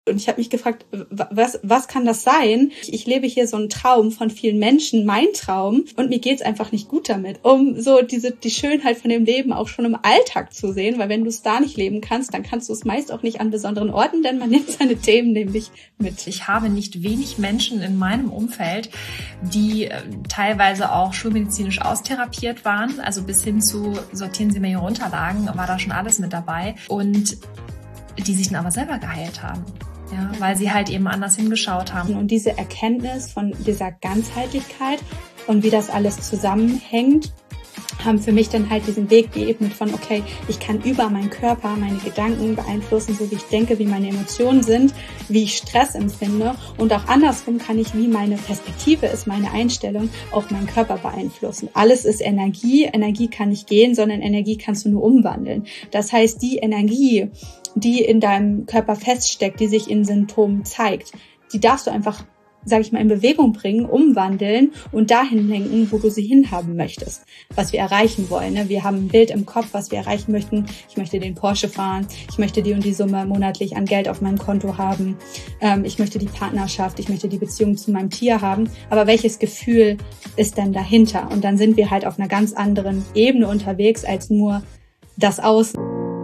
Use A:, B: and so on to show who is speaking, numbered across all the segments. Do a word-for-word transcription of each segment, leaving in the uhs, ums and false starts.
A: Und ich habe mich gefragt, was was kann das sein? Ich, ich lebe hier so einen Traum von vielen Menschen, mein Traum, und mir geht's einfach nicht gut damit. Um so diese die Schönheit von dem Leben auch schon im Alltag zu sehen, weil wenn du es da nicht leben kannst, dann kannst du es meist auch nicht an besonderen Orten, denn man nimmt seine Themen nämlich mit.
B: Ich habe nicht wenig Menschen in meinem Umfeld, die äh, teilweise auch schulmedizinisch austherapiert waren, also bis hin zu sortieren Sie mir Ihre Unterlagen, war da schon alles mit dabei, und die sich dann aber selber geheilt haben. Ja, weil sie halt eben anders hingeschaut haben.
A: Und diese Erkenntnis von dieser Ganzheitlichkeit und wie das alles zusammenhängt, haben für mich dann halt diesen Weg geebnet von, okay, ich kann über meinen Körper meine Gedanken beeinflussen, so wie ich denke, wie meine Emotionen sind, wie ich Stress empfinde, und auch andersrum kann ich, wie meine Perspektive ist, meine Einstellung, auch meinen Körper beeinflussen. Alles ist Energie. Energie kann nicht gehen, sondern Energie kannst du nur umwandeln. Das heißt, die Energie, die in deinem Körper feststeckt, die sich in Symptomen zeigt, die darfst du einfach, sage ich mal, in Bewegung bringen, umwandeln und dahin lenken, wo du sie hinhaben möchtest, was wir erreichen wollen. Ne? Wir haben ein Bild im Kopf, was wir erreichen möchten. Ich möchte den Porsche fahren, ich möchte die und die Summe monatlich an Geld auf meinem Konto haben, ähm, ich möchte die Partnerschaft, ich möchte die Beziehung zu meinem Tier haben. Aber welches Gefühl ist denn dahinter? Und dann sind wir halt auf einer ganz anderen Ebene unterwegs als nur das Außen.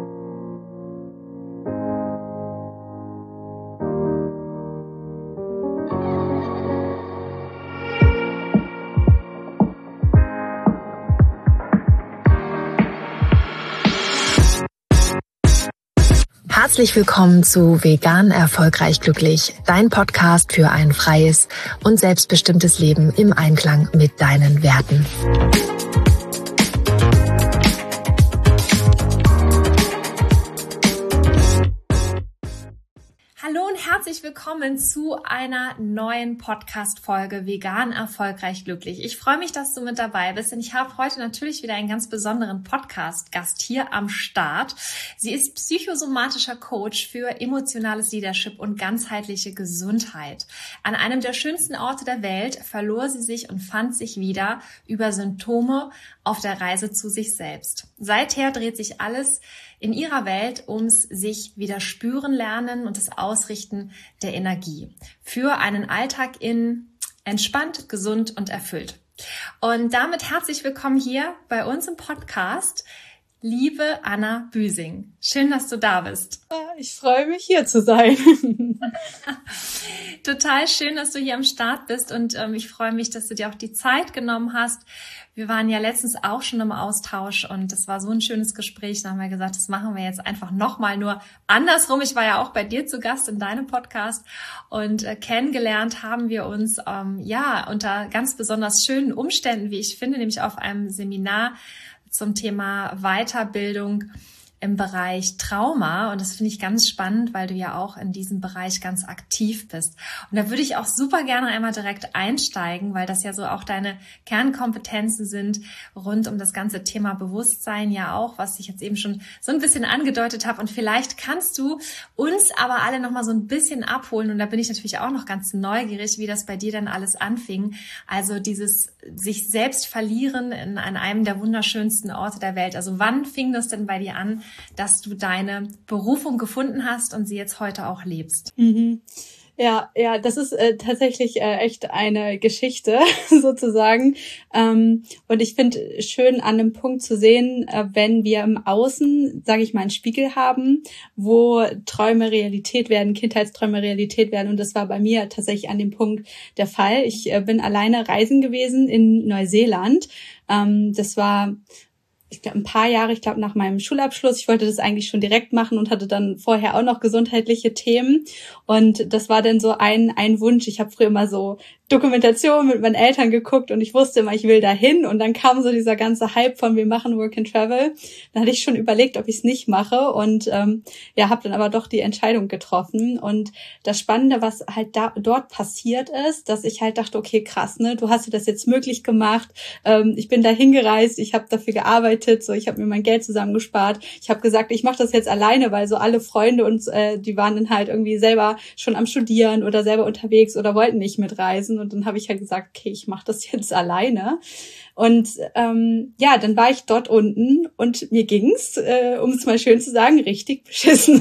C: Herzlich willkommen zu Vegan Erfolgreich Glücklich, dein Podcast für ein freies und selbstbestimmtes Leben im Einklang mit deinen Werten.
B: Hallo und herzlich willkommen zu einer neuen Podcast-Folge Vegan Erfolgreich Glücklich. Ich freue mich, dass du mit dabei bist, denn ich habe heute natürlich wieder einen ganz besonderen Podcast-Gast hier am Start. Sie ist psychosomatischer Coach für emotionales Leadership und ganzheitliche Gesundheit. An einem der schönsten Orte der Welt verlor sie sich und fand sich wieder über Symptome auf der Reise zu sich selbst. Seither dreht sich alles in ihrer Welt ums sich wieder spüren lernen und das Ausrichten der Energie für einen Alltag in entspannt, gesund und erfüllt. Und damit herzlich willkommen hier bei uns im Podcast, liebe Anna Büsing. Schön, dass du da bist.
A: Ich freue mich, hier zu sein.
B: Total schön, dass du hier am Start bist, und ähm, ich freue mich, dass du dir auch die Zeit genommen hast. Wir waren ja letztens auch schon im Austausch und das war so ein schönes Gespräch. Da haben wir gesagt, das machen wir jetzt einfach nochmal, nur andersrum. Ich war ja auch bei dir zu Gast in deinem Podcast und äh, kennengelernt haben wir uns ähm, ja unter ganz besonders schönen Umständen, wie ich finde, nämlich auf einem Seminar zum Thema Weiterbildung im Bereich Trauma, und das finde ich ganz spannend, weil du ja auch in diesem Bereich ganz aktiv bist. Und da würde ich auch super gerne einmal direkt einsteigen, weil das ja so auch deine Kernkompetenzen sind rund um das ganze Thema Bewusstsein ja auch, was ich jetzt eben schon so ein bisschen angedeutet habe. Und vielleicht kannst du uns aber alle noch mal so ein bisschen abholen, und da bin ich natürlich auch noch ganz neugierig, wie das bei dir dann alles anfing. Also dieses sich selbst verlieren in, an einem der wunderschönsten Orte der Welt. Also wann fing das denn bei dir an, dass du deine Berufung gefunden hast und sie jetzt heute auch lebst?
A: Mhm. Ja, ja, das ist äh, tatsächlich äh, echt eine Geschichte sozusagen. Ähm, und ich finde schön an dem Punkt zu sehen, äh, wenn wir im Außen, sage ich mal, einen Spiegel haben, wo Träume Realität werden, Kindheitsträume Realität werden. Und das war bei mir tatsächlich an dem Punkt der Fall. Ich äh, bin alleine reisen gewesen in Neuseeland. Ähm, das war ich glaube, ein paar Jahre, ich glaube, nach meinem Schulabschluss. Ich wollte das eigentlich schon direkt machen und hatte dann vorher auch noch gesundheitliche Themen. Und das war dann so ein ein Wunsch. Ich habe früher immer so Dokumentation mit meinen Eltern geguckt und ich wusste immer, ich will dahin. Und dann kam so dieser ganze Hype von wir machen Work and Travel. Dann hatte ich schon überlegt, ob ich es nicht mache, und ähm, ja, habe dann aber doch die Entscheidung getroffen. Und das Spannende, was halt da dort passiert ist, dass ich halt dachte, okay, krass, ne, du hast dir das jetzt möglich gemacht. Ähm, ich bin da hingereist, ich habe dafür gearbeitet, so ich habe mir mein Geld zusammengespart. Ich habe gesagt, ich mache das jetzt alleine, weil so alle Freunde und äh, die waren dann halt irgendwie selber schon am Studieren oder selber unterwegs oder wollten nicht mitreisen. beschissen und dann habe ich ja gesagt, okay, ich mache das jetzt alleine. Und ähm, ja, dann war ich dort unten und mir ging's, äh, um es mal schön zu sagen, richtig beschissen.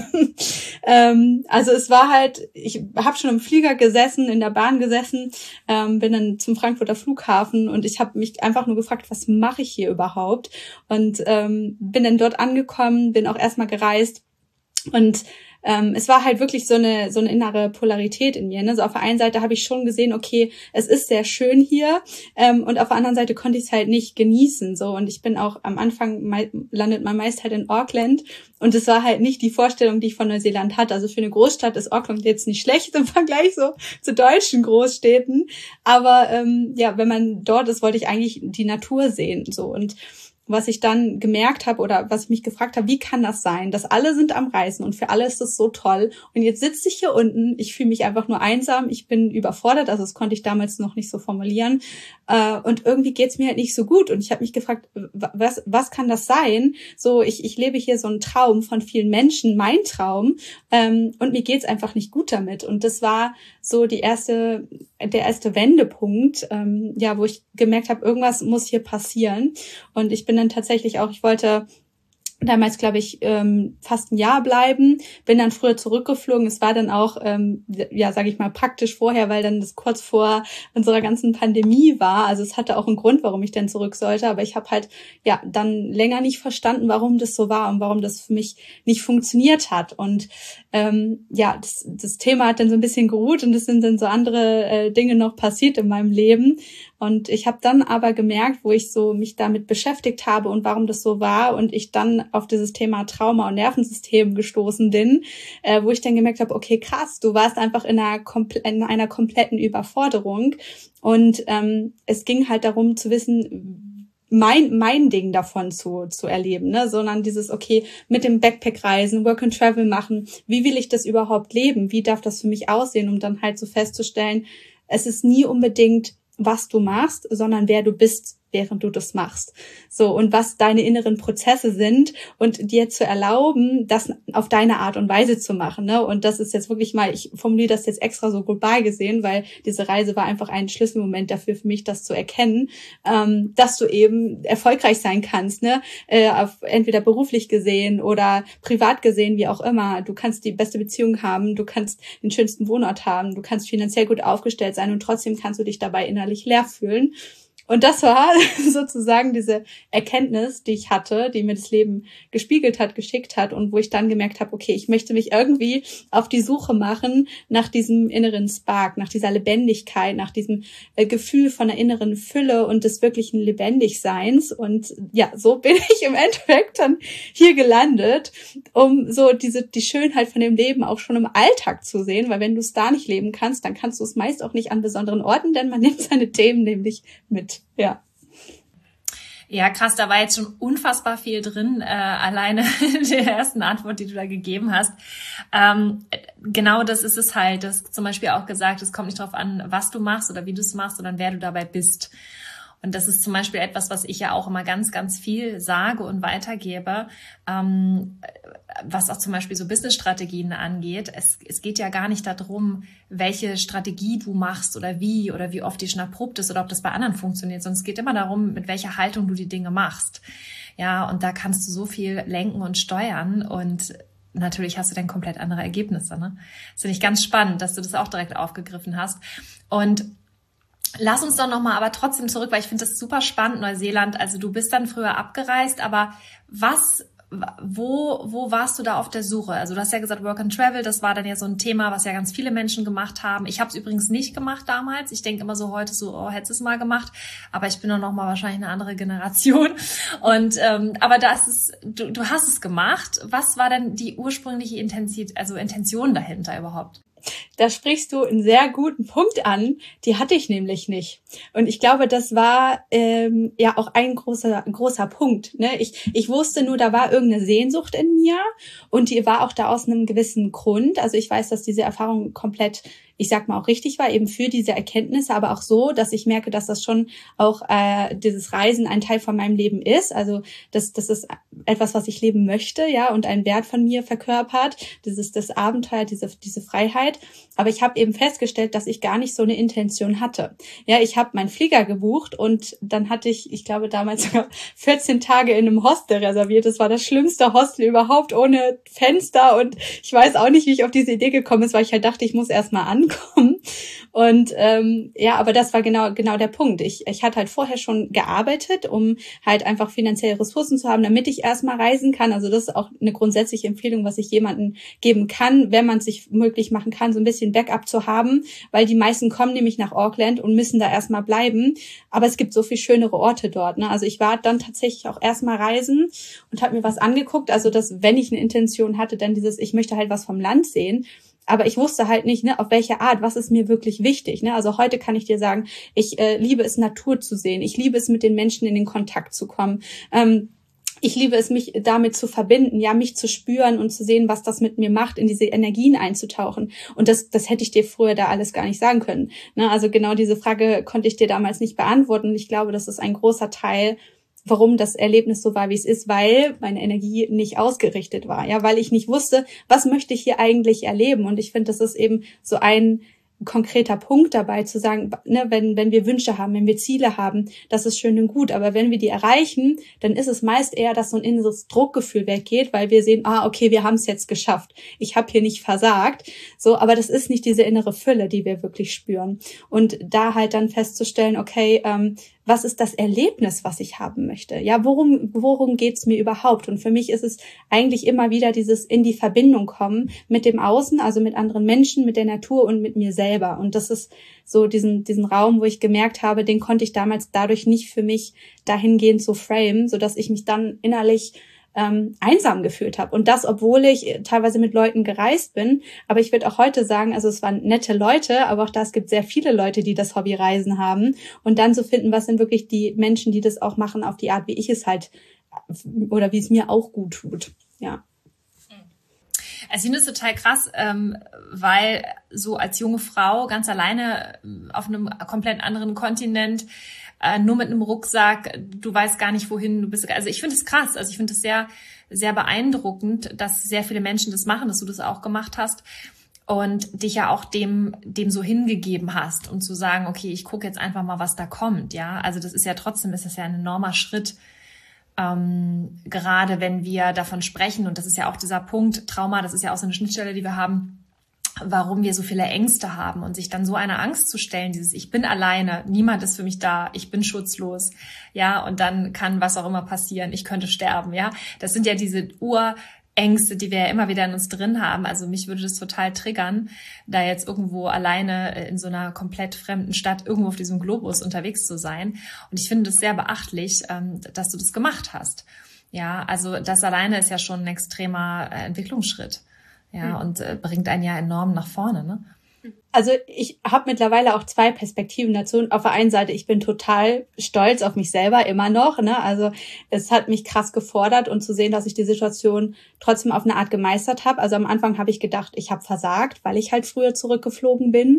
A: ähm, also es war halt, ich habe schon im Flieger gesessen, in der Bahn gesessen, ähm, bin dann zum Frankfurter Flughafen und ich habe mich einfach nur gefragt, was mache ich hier überhaupt? Und ähm, bin dann dort angekommen, bin auch erstmal gereist und Ähm, es war halt wirklich so eine so eine innere Polarität in mir. Ne? So auf der einen Seite habe ich schon gesehen, okay, es ist sehr schön hier, ähm, und auf der anderen Seite konnte ich es halt nicht genießen. So und ich bin auch am Anfang mei- landet man meist halt in Auckland und es war halt nicht die Vorstellung, die ich von Neuseeland hatte. Also für eine Großstadt ist Auckland jetzt nicht schlecht im Vergleich so zu deutschen Großstädten, aber ähm, ja, wenn man dort ist, wollte ich eigentlich die Natur sehen. So und was ich dann gemerkt habe oder was ich mich gefragt habe, wie kann das sein, dass alle sind am Reisen und für alle ist das so toll und jetzt sitze ich hier unten, ich fühle mich einfach nur einsam, ich bin überfordert, also das konnte ich damals noch nicht so formulieren äh, und irgendwie geht's mir halt nicht so gut und ich habe mich gefragt, was was kann das sein? So, ich ich lebe hier so einen Traum von vielen Menschen, mein Traum, ähm, und mir geht's einfach nicht gut damit und das war so die erste der erste Wendepunkt, ähm, ja, wo ich gemerkt habe, irgendwas muss hier passieren und ich bin dann tatsächlich auch, ich wollte damals, glaube ich, ähm, fast ein Jahr bleiben, bin dann früher zurückgeflogen. Es war dann auch, ähm, ja, sage ich mal, praktisch vorher, weil dann das kurz vor unserer ganzen Pandemie war. Also es hatte auch einen Grund, warum ich dann zurück sollte. Aber ich habe halt, ja, dann länger nicht verstanden, warum das so war und warum das für mich nicht funktioniert hat. Und ähm, ja, das, das Thema hat dann so ein bisschen geruht und es sind dann so andere äh, Dinge noch passiert in meinem Leben. Und ich habe dann aber gemerkt, wo ich so mich damit beschäftigt habe und warum das so war und ich dann auf dieses Thema Trauma und Nervensystem gestoßen bin, äh, wo ich dann gemerkt habe, okay, krass, du warst einfach in einer, komple- in einer kompletten Überforderung und ähm, es ging halt darum zu wissen, mein mein Ding davon zu zu erleben, ne, sondern dieses, okay, mit dem Backpack reisen, Work and Travel machen, wie will ich das überhaupt leben, wie darf das für mich aussehen, um dann halt so festzustellen, es ist nie unbedingt was du machst, sondern wer du bist, während du das machst. So, und was deine inneren Prozesse sind und dir zu erlauben, das auf deine Art und Weise zu machen, ne? Und das ist jetzt wirklich mal, ich formuliere das jetzt extra so global gesehen, weil diese Reise war einfach ein Schlüsselmoment dafür für mich, das zu erkennen, ähm, dass du eben erfolgreich sein kannst, ne? Äh, auf, entweder beruflich gesehen oder privat gesehen, wie auch immer. Du kannst die beste Beziehung haben, du kannst den schönsten Wohnort haben, du kannst finanziell gut aufgestellt sein und trotzdem kannst du dich dabei innerlich leer fühlen. Und das war sozusagen diese Erkenntnis, die ich hatte, die mir das Leben gespiegelt hat, geschickt hat und wo ich dann gemerkt habe, okay, ich möchte mich irgendwie auf die Suche machen nach diesem inneren Spark, nach dieser Lebendigkeit, nach diesem äh, Gefühl von einer inneren Fülle und des wirklichen Lebendigseins. Und ja, so bin ich im Endeffekt dann hier gelandet, um so diese die Schönheit von dem Leben auch schon im Alltag zu sehen, weil wenn du es da nicht leben kannst, dann kannst du es meist auch nicht an besonderen Orten, denn man nimmt seine Themen nämlich mit. Ja.
B: Ja, krass, da war jetzt schon unfassbar viel drin, äh, alleine in der ersten Antwort, die du da gegeben hast. Ähm, genau das ist es halt, das zum Beispiel auch gesagt, es kommt nicht darauf an, was du machst oder wie du es machst, sondern wer du dabei bist. Und das ist zum Beispiel etwas, was ich ja auch immer ganz, ganz viel sage und weitergebe, ähm, was auch zum Beispiel so Business-Strategien angeht. Es, es geht ja gar nicht darum, welche Strategie du machst oder wie oder wie oft die schon erprobt ist oder ob das bei anderen funktioniert, sondern es geht immer darum, mit welcher Haltung du die Dinge machst. Ja, und da kannst du so viel lenken und steuern und natürlich hast du dann komplett andere Ergebnisse. Ne? Das finde ich ganz spannend, dass du das auch direkt aufgegriffen hast. Und lass uns doch nochmal aber trotzdem zurück, weil ich finde das super spannend, Neuseeland. Also du bist dann früher abgereist, aber was, wo, wo warst du da auf der Suche? Also du hast ja gesagt, Work and Travel, das war dann ja so ein Thema, was ja ganz viele Menschen gemacht haben. Ich habe es übrigens nicht gemacht damals. Ich denke immer so heute so, oh, hättest du es mal gemacht. Aber ich bin doch nochmal wahrscheinlich eine andere Generation. Und ähm, aber das ist, du, du hast es gemacht. Was war denn die ursprüngliche Intensität, also Intention dahinter überhaupt?
A: Da sprichst du einen sehr guten Punkt an. Die hatte ich nämlich nicht. Und ich glaube, das war ähm, ja auch ein großer ein großer Punkt. Ne? Ich ich wusste nur, da war irgendeine Sehnsucht in mir und die war auch da aus einem gewissen Grund. Also ich weiß, dass diese Erfahrung komplett ich sag mal, auch richtig war, eben für diese Erkenntnisse, aber auch so, dass ich merke, dass das schon auch äh, dieses Reisen ein Teil von meinem Leben ist. Also das, das ist etwas, was ich leben möchte, ja, und einen Wert von mir verkörpert. Das ist das Abenteuer, diese, diese Freiheit. Aber ich habe eben festgestellt, dass ich gar nicht so eine Intention hatte. Ja, ich habe meinen Flieger gebucht und dann hatte ich, ich glaube damals sogar vierzehn Tage in einem Hostel reserviert. Das war das schlimmste Hostel überhaupt, ohne Fenster, und ich weiß auch nicht, wie ich auf diese Idee gekommen ist, weil ich halt dachte, ich muss erst mal ankommen. Und ähm, ja, aber das war genau genau der Punkt. Ich ich hatte halt vorher schon gearbeitet, um halt einfach finanzielle Ressourcen zu haben, damit ich erstmal reisen kann. Also das ist auch eine grundsätzliche Empfehlung, was ich jemandem geben kann, wenn man es sich möglich machen kann, so ein bisschen Backup zu haben, weil die meisten kommen nämlich nach Auckland und müssen da erstmal bleiben. Aber es gibt so viel schönere Orte dort, ne? Also ich war dann tatsächlich auch erstmal reisen und habe mir was angeguckt. Also dass, wenn ich eine Intention hatte, dann dieses, ich möchte halt was vom Land sehen. Aber ich wusste halt nicht, ne, auf welche Art, was ist mir wirklich wichtig, ne? Also heute kann ich dir sagen, ich äh, liebe es, Natur zu sehen. Ich liebe es, mit den Menschen in den Kontakt zu kommen. Ähm, ich liebe es, mich damit zu verbinden, ja, mich zu spüren und zu sehen, was das mit mir macht, in diese Energien einzutauchen. Und das, das hätte ich dir früher da alles gar nicht sagen können, ne? Also genau diese Frage konnte ich dir damals nicht beantworten. Und ich glaube, das ist ein großer Teil, warum das Erlebnis so war, wie es ist, weil meine Energie nicht ausgerichtet war, ja, weil ich nicht wusste, was möchte ich hier eigentlich erleben. Und ich finde, das ist eben so ein konkreter Punkt dabei, zu sagen, ne, wenn wenn wir Wünsche haben, wenn wir Ziele haben, das ist schön und gut, aber wenn wir die erreichen, dann ist es meist eher, dass so ein inneres Druckgefühl weggeht, weil wir sehen, ah, okay, wir haben es jetzt geschafft, ich habe hier nicht versagt, so, aber das ist nicht diese innere Fülle, die wir wirklich spüren. Und da halt dann festzustellen, okay, ähm, was ist das Erlebnis, was ich haben möchte? Ja, worum worum geht's mir überhaupt? Und für mich ist es eigentlich immer wieder dieses in die Verbindung kommen mit dem Außen, also mit anderen Menschen, mit der Natur und mit mir selber. Und das ist so diesen diesen Raum, wo ich gemerkt habe, den konnte ich damals dadurch nicht für mich dahingehend so framen, so dass ich mich dann innerlich ähm, einsam gefühlt habe. Und das, obwohl ich teilweise mit Leuten gereist bin. Aber ich würde auch heute sagen, also es waren nette Leute, aber auch da, es gibt sehr viele Leute, die das Hobby Reisen haben. Und dann zu finden, was sind wirklich die Menschen, die das auch machen auf die Art, wie ich es halt, oder wie es mir auch gut tut. Ja.
B: Also ich finde es total krass, ähm, weil so als junge Frau ganz alleine auf einem komplett anderen Kontinent, äh, nur mit einem Rucksack, du weißt gar nicht, wohin du bist. Also ich finde es krass, also ich finde es sehr, sehr beeindruckend, dass sehr viele Menschen das machen, dass du das auch gemacht hast und dich ja auch dem dem so hingegeben hast und zu sagen, okay, ich gucke jetzt einfach mal, was da kommt, ja. Also das ist ja trotzdem, ist das ja ein enormer Schritt, ähm, gerade wenn wir davon sprechen, und das ist ja auch dieser Punkt, Trauma, das ist ja auch so eine Schnittstelle, die wir haben, warum wir so viele Ängste haben, und sich dann so eine Angst zu stellen, dieses ich bin alleine, niemand ist für mich da, ich bin schutzlos, ja, und dann kann was auch immer passieren, ich könnte sterben, ja. Das sind ja diese Urängste, die wir ja immer wieder in uns drin haben. Also mich würde das total triggern, da jetzt irgendwo alleine in so einer komplett fremden Stadt irgendwo auf diesem Globus unterwegs zu sein. Und ich finde das sehr beachtlich, dass du das gemacht hast. Ja, also das alleine ist ja schon ein extremer Entwicklungsschritt. Ja, mhm. und äh, bringt einen ja enorm nach vorne, ne?
A: Also ich habe mittlerweile auch zwei Perspektiven dazu. Und auf der einen Seite, ich bin total stolz auf mich selber, immer noch, ne? Also es hat mich krass gefordert, und zu sehen, dass ich die Situation trotzdem auf eine Art gemeistert habe. Also am Anfang habe ich gedacht, ich habe versagt, weil ich halt früher zurückgeflogen bin.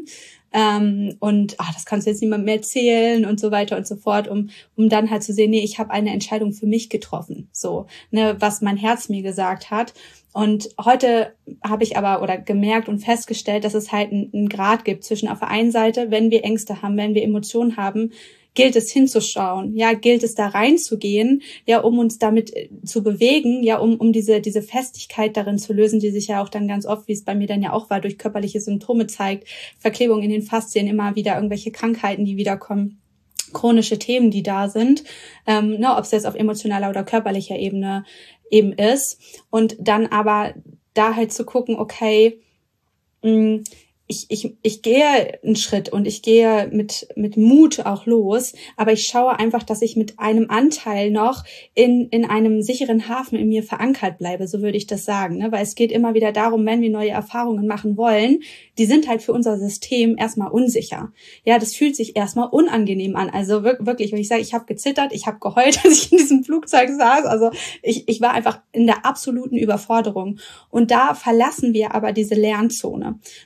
A: Ähm, und ah, das kannst du jetzt niemandem mehr erzählen und so weiter und so fort, um um dann halt zu sehen, nee, ich habe eine Entscheidung für mich getroffen, so, ne, was mein Herz mir gesagt hat. Und heute habe ich aber oder gemerkt und festgestellt, dass es halt einen Grad gibt zwischen auf der einen Seite, wenn wir Ängste haben, wenn wir Emotionen haben, gilt es hinzuschauen, ja, gilt es da reinzugehen, ja, um uns damit zu bewegen, ja, um um diese diese Festigkeit darin zu lösen, die sich ja auch dann ganz oft, wie es bei mir dann ja auch war, durch körperliche Symptome zeigt, Verklebung in den Faszien, immer wieder irgendwelche Krankheiten, die wiederkommen, chronische Themen, die da sind, ähm, ne, ob es jetzt auf emotionaler oder körperlicher Ebene eben ist, und dann aber da halt zu gucken, okay, mh, Ich, ich, ich gehe einen Schritt und ich gehe mit, mit Mut auch los, aber ich schaue einfach, dass ich mit einem Anteil noch in, in einem sicheren Hafen in mir verankert bleibe, so würde ich das sagen, ne? Weil es geht immer wieder darum, wenn wir neue Erfahrungen machen wollen, die sind halt für unser System erstmal unsicher. Ja, das fühlt sich erstmal unangenehm an. Also wirklich, wenn ich sage, ich habe gezittert, ich habe geheult, als ich in diesem Flugzeug saß, also ich, ich war einfach in der absoluten Überforderung. Und da verlassen wir aber diese Lernzone, ne? Deswegen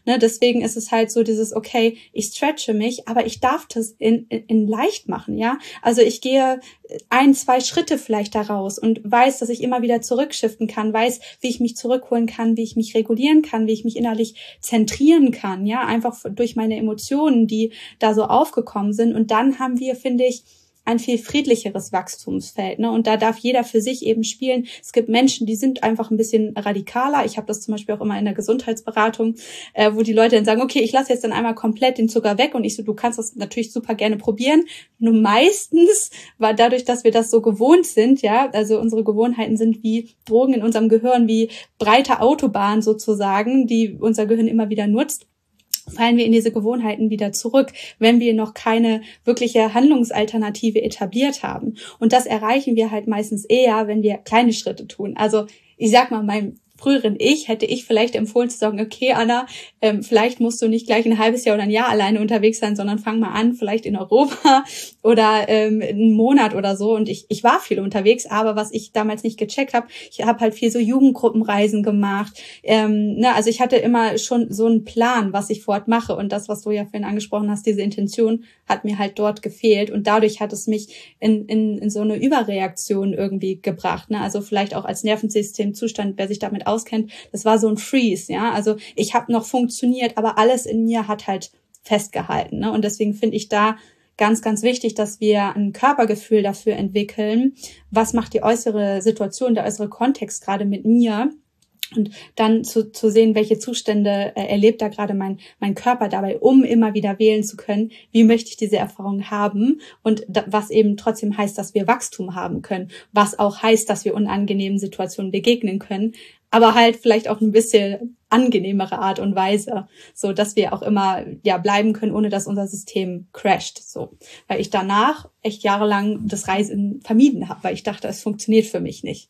A: deswegen ist es halt so dieses, okay, ich stretche mich, aber ich darf das in, in, in leicht machen, ja. Also ich gehe ein, zwei Schritte vielleicht daraus und weiß, dass ich immer wieder zurückshiften kann, weiß, wie ich mich zurückholen kann, wie ich mich regulieren kann, wie ich mich innerlich zentrieren kann, ja, einfach durch meine Emotionen, die da so aufgekommen sind. Und dann haben wir, finde ich, ein viel friedlicheres Wachstumsfeld, ne? Und da darf jeder für sich eben spielen. Es gibt Menschen, die sind einfach ein bisschen radikaler. Ich habe das zum Beispiel auch immer in der Gesundheitsberatung, äh, wo die Leute dann sagen, okay, ich lasse jetzt dann einmal komplett den Zucker weg. Und ich so, du kannst das natürlich super gerne probieren. Nur meistens war dadurch, dass wir das so gewohnt sind, ja, also unsere Gewohnheiten sind wie Drogen in unserem Gehirn, wie breite Autobahnen sozusagen, die unser Gehirn immer wieder nutzt, fallen wir in diese Gewohnheiten wieder zurück, wenn wir noch keine wirkliche Handlungsalternative etabliert haben. Und das erreichen wir halt meistens eher, wenn wir kleine Schritte tun. Also ich sag mal, meinem früheren Ich hätte ich vielleicht empfohlen zu sagen, okay, Anna, ähm, vielleicht musst du nicht gleich ein halbes Jahr oder ein Jahr alleine unterwegs sein, sondern fang mal an, vielleicht in Europa oder ähm, einen Monat oder so. Und ich ich war viel unterwegs, aber was ich damals nicht gecheckt habe, ich habe halt viel so Jugendgruppenreisen gemacht. Ähm, ne, also ich hatte immer schon so einen Plan, was ich fort mache. Und das, was du ja vorhin angesprochen hast, diese Intention, hat mir halt dort gefehlt. Und dadurch hat es mich in in, in so eine Überreaktion irgendwie gebracht. Ne? Also vielleicht auch als Nervensystemzustand, wer sich damit auskennt, das war so ein Freeze, ja, also ich habe noch funktioniert, aber alles in mir hat halt festgehalten, ne? Und deswegen finde ich da ganz, ganz wichtig, dass wir ein Körpergefühl dafür entwickeln, was macht die äußere Situation, der äußere Kontext gerade mit mir, und dann zu, zu sehen, welche Zustände äh, erlebt da gerade mein, mein Körper dabei, um immer wieder wählen zu können, wie möchte ich diese Erfahrung haben, und da, was eben trotzdem heißt, dass wir Wachstum haben können, was auch heißt, dass wir unangenehmen Situationen begegnen können, aber halt vielleicht auch ein bisschen angenehmere Art und Weise, so dass wir auch immer ja bleiben können, ohne dass unser System crasht, so, weil ich danach echt jahrelang das Reisen vermieden habe, weil ich dachte, es funktioniert für mich nicht.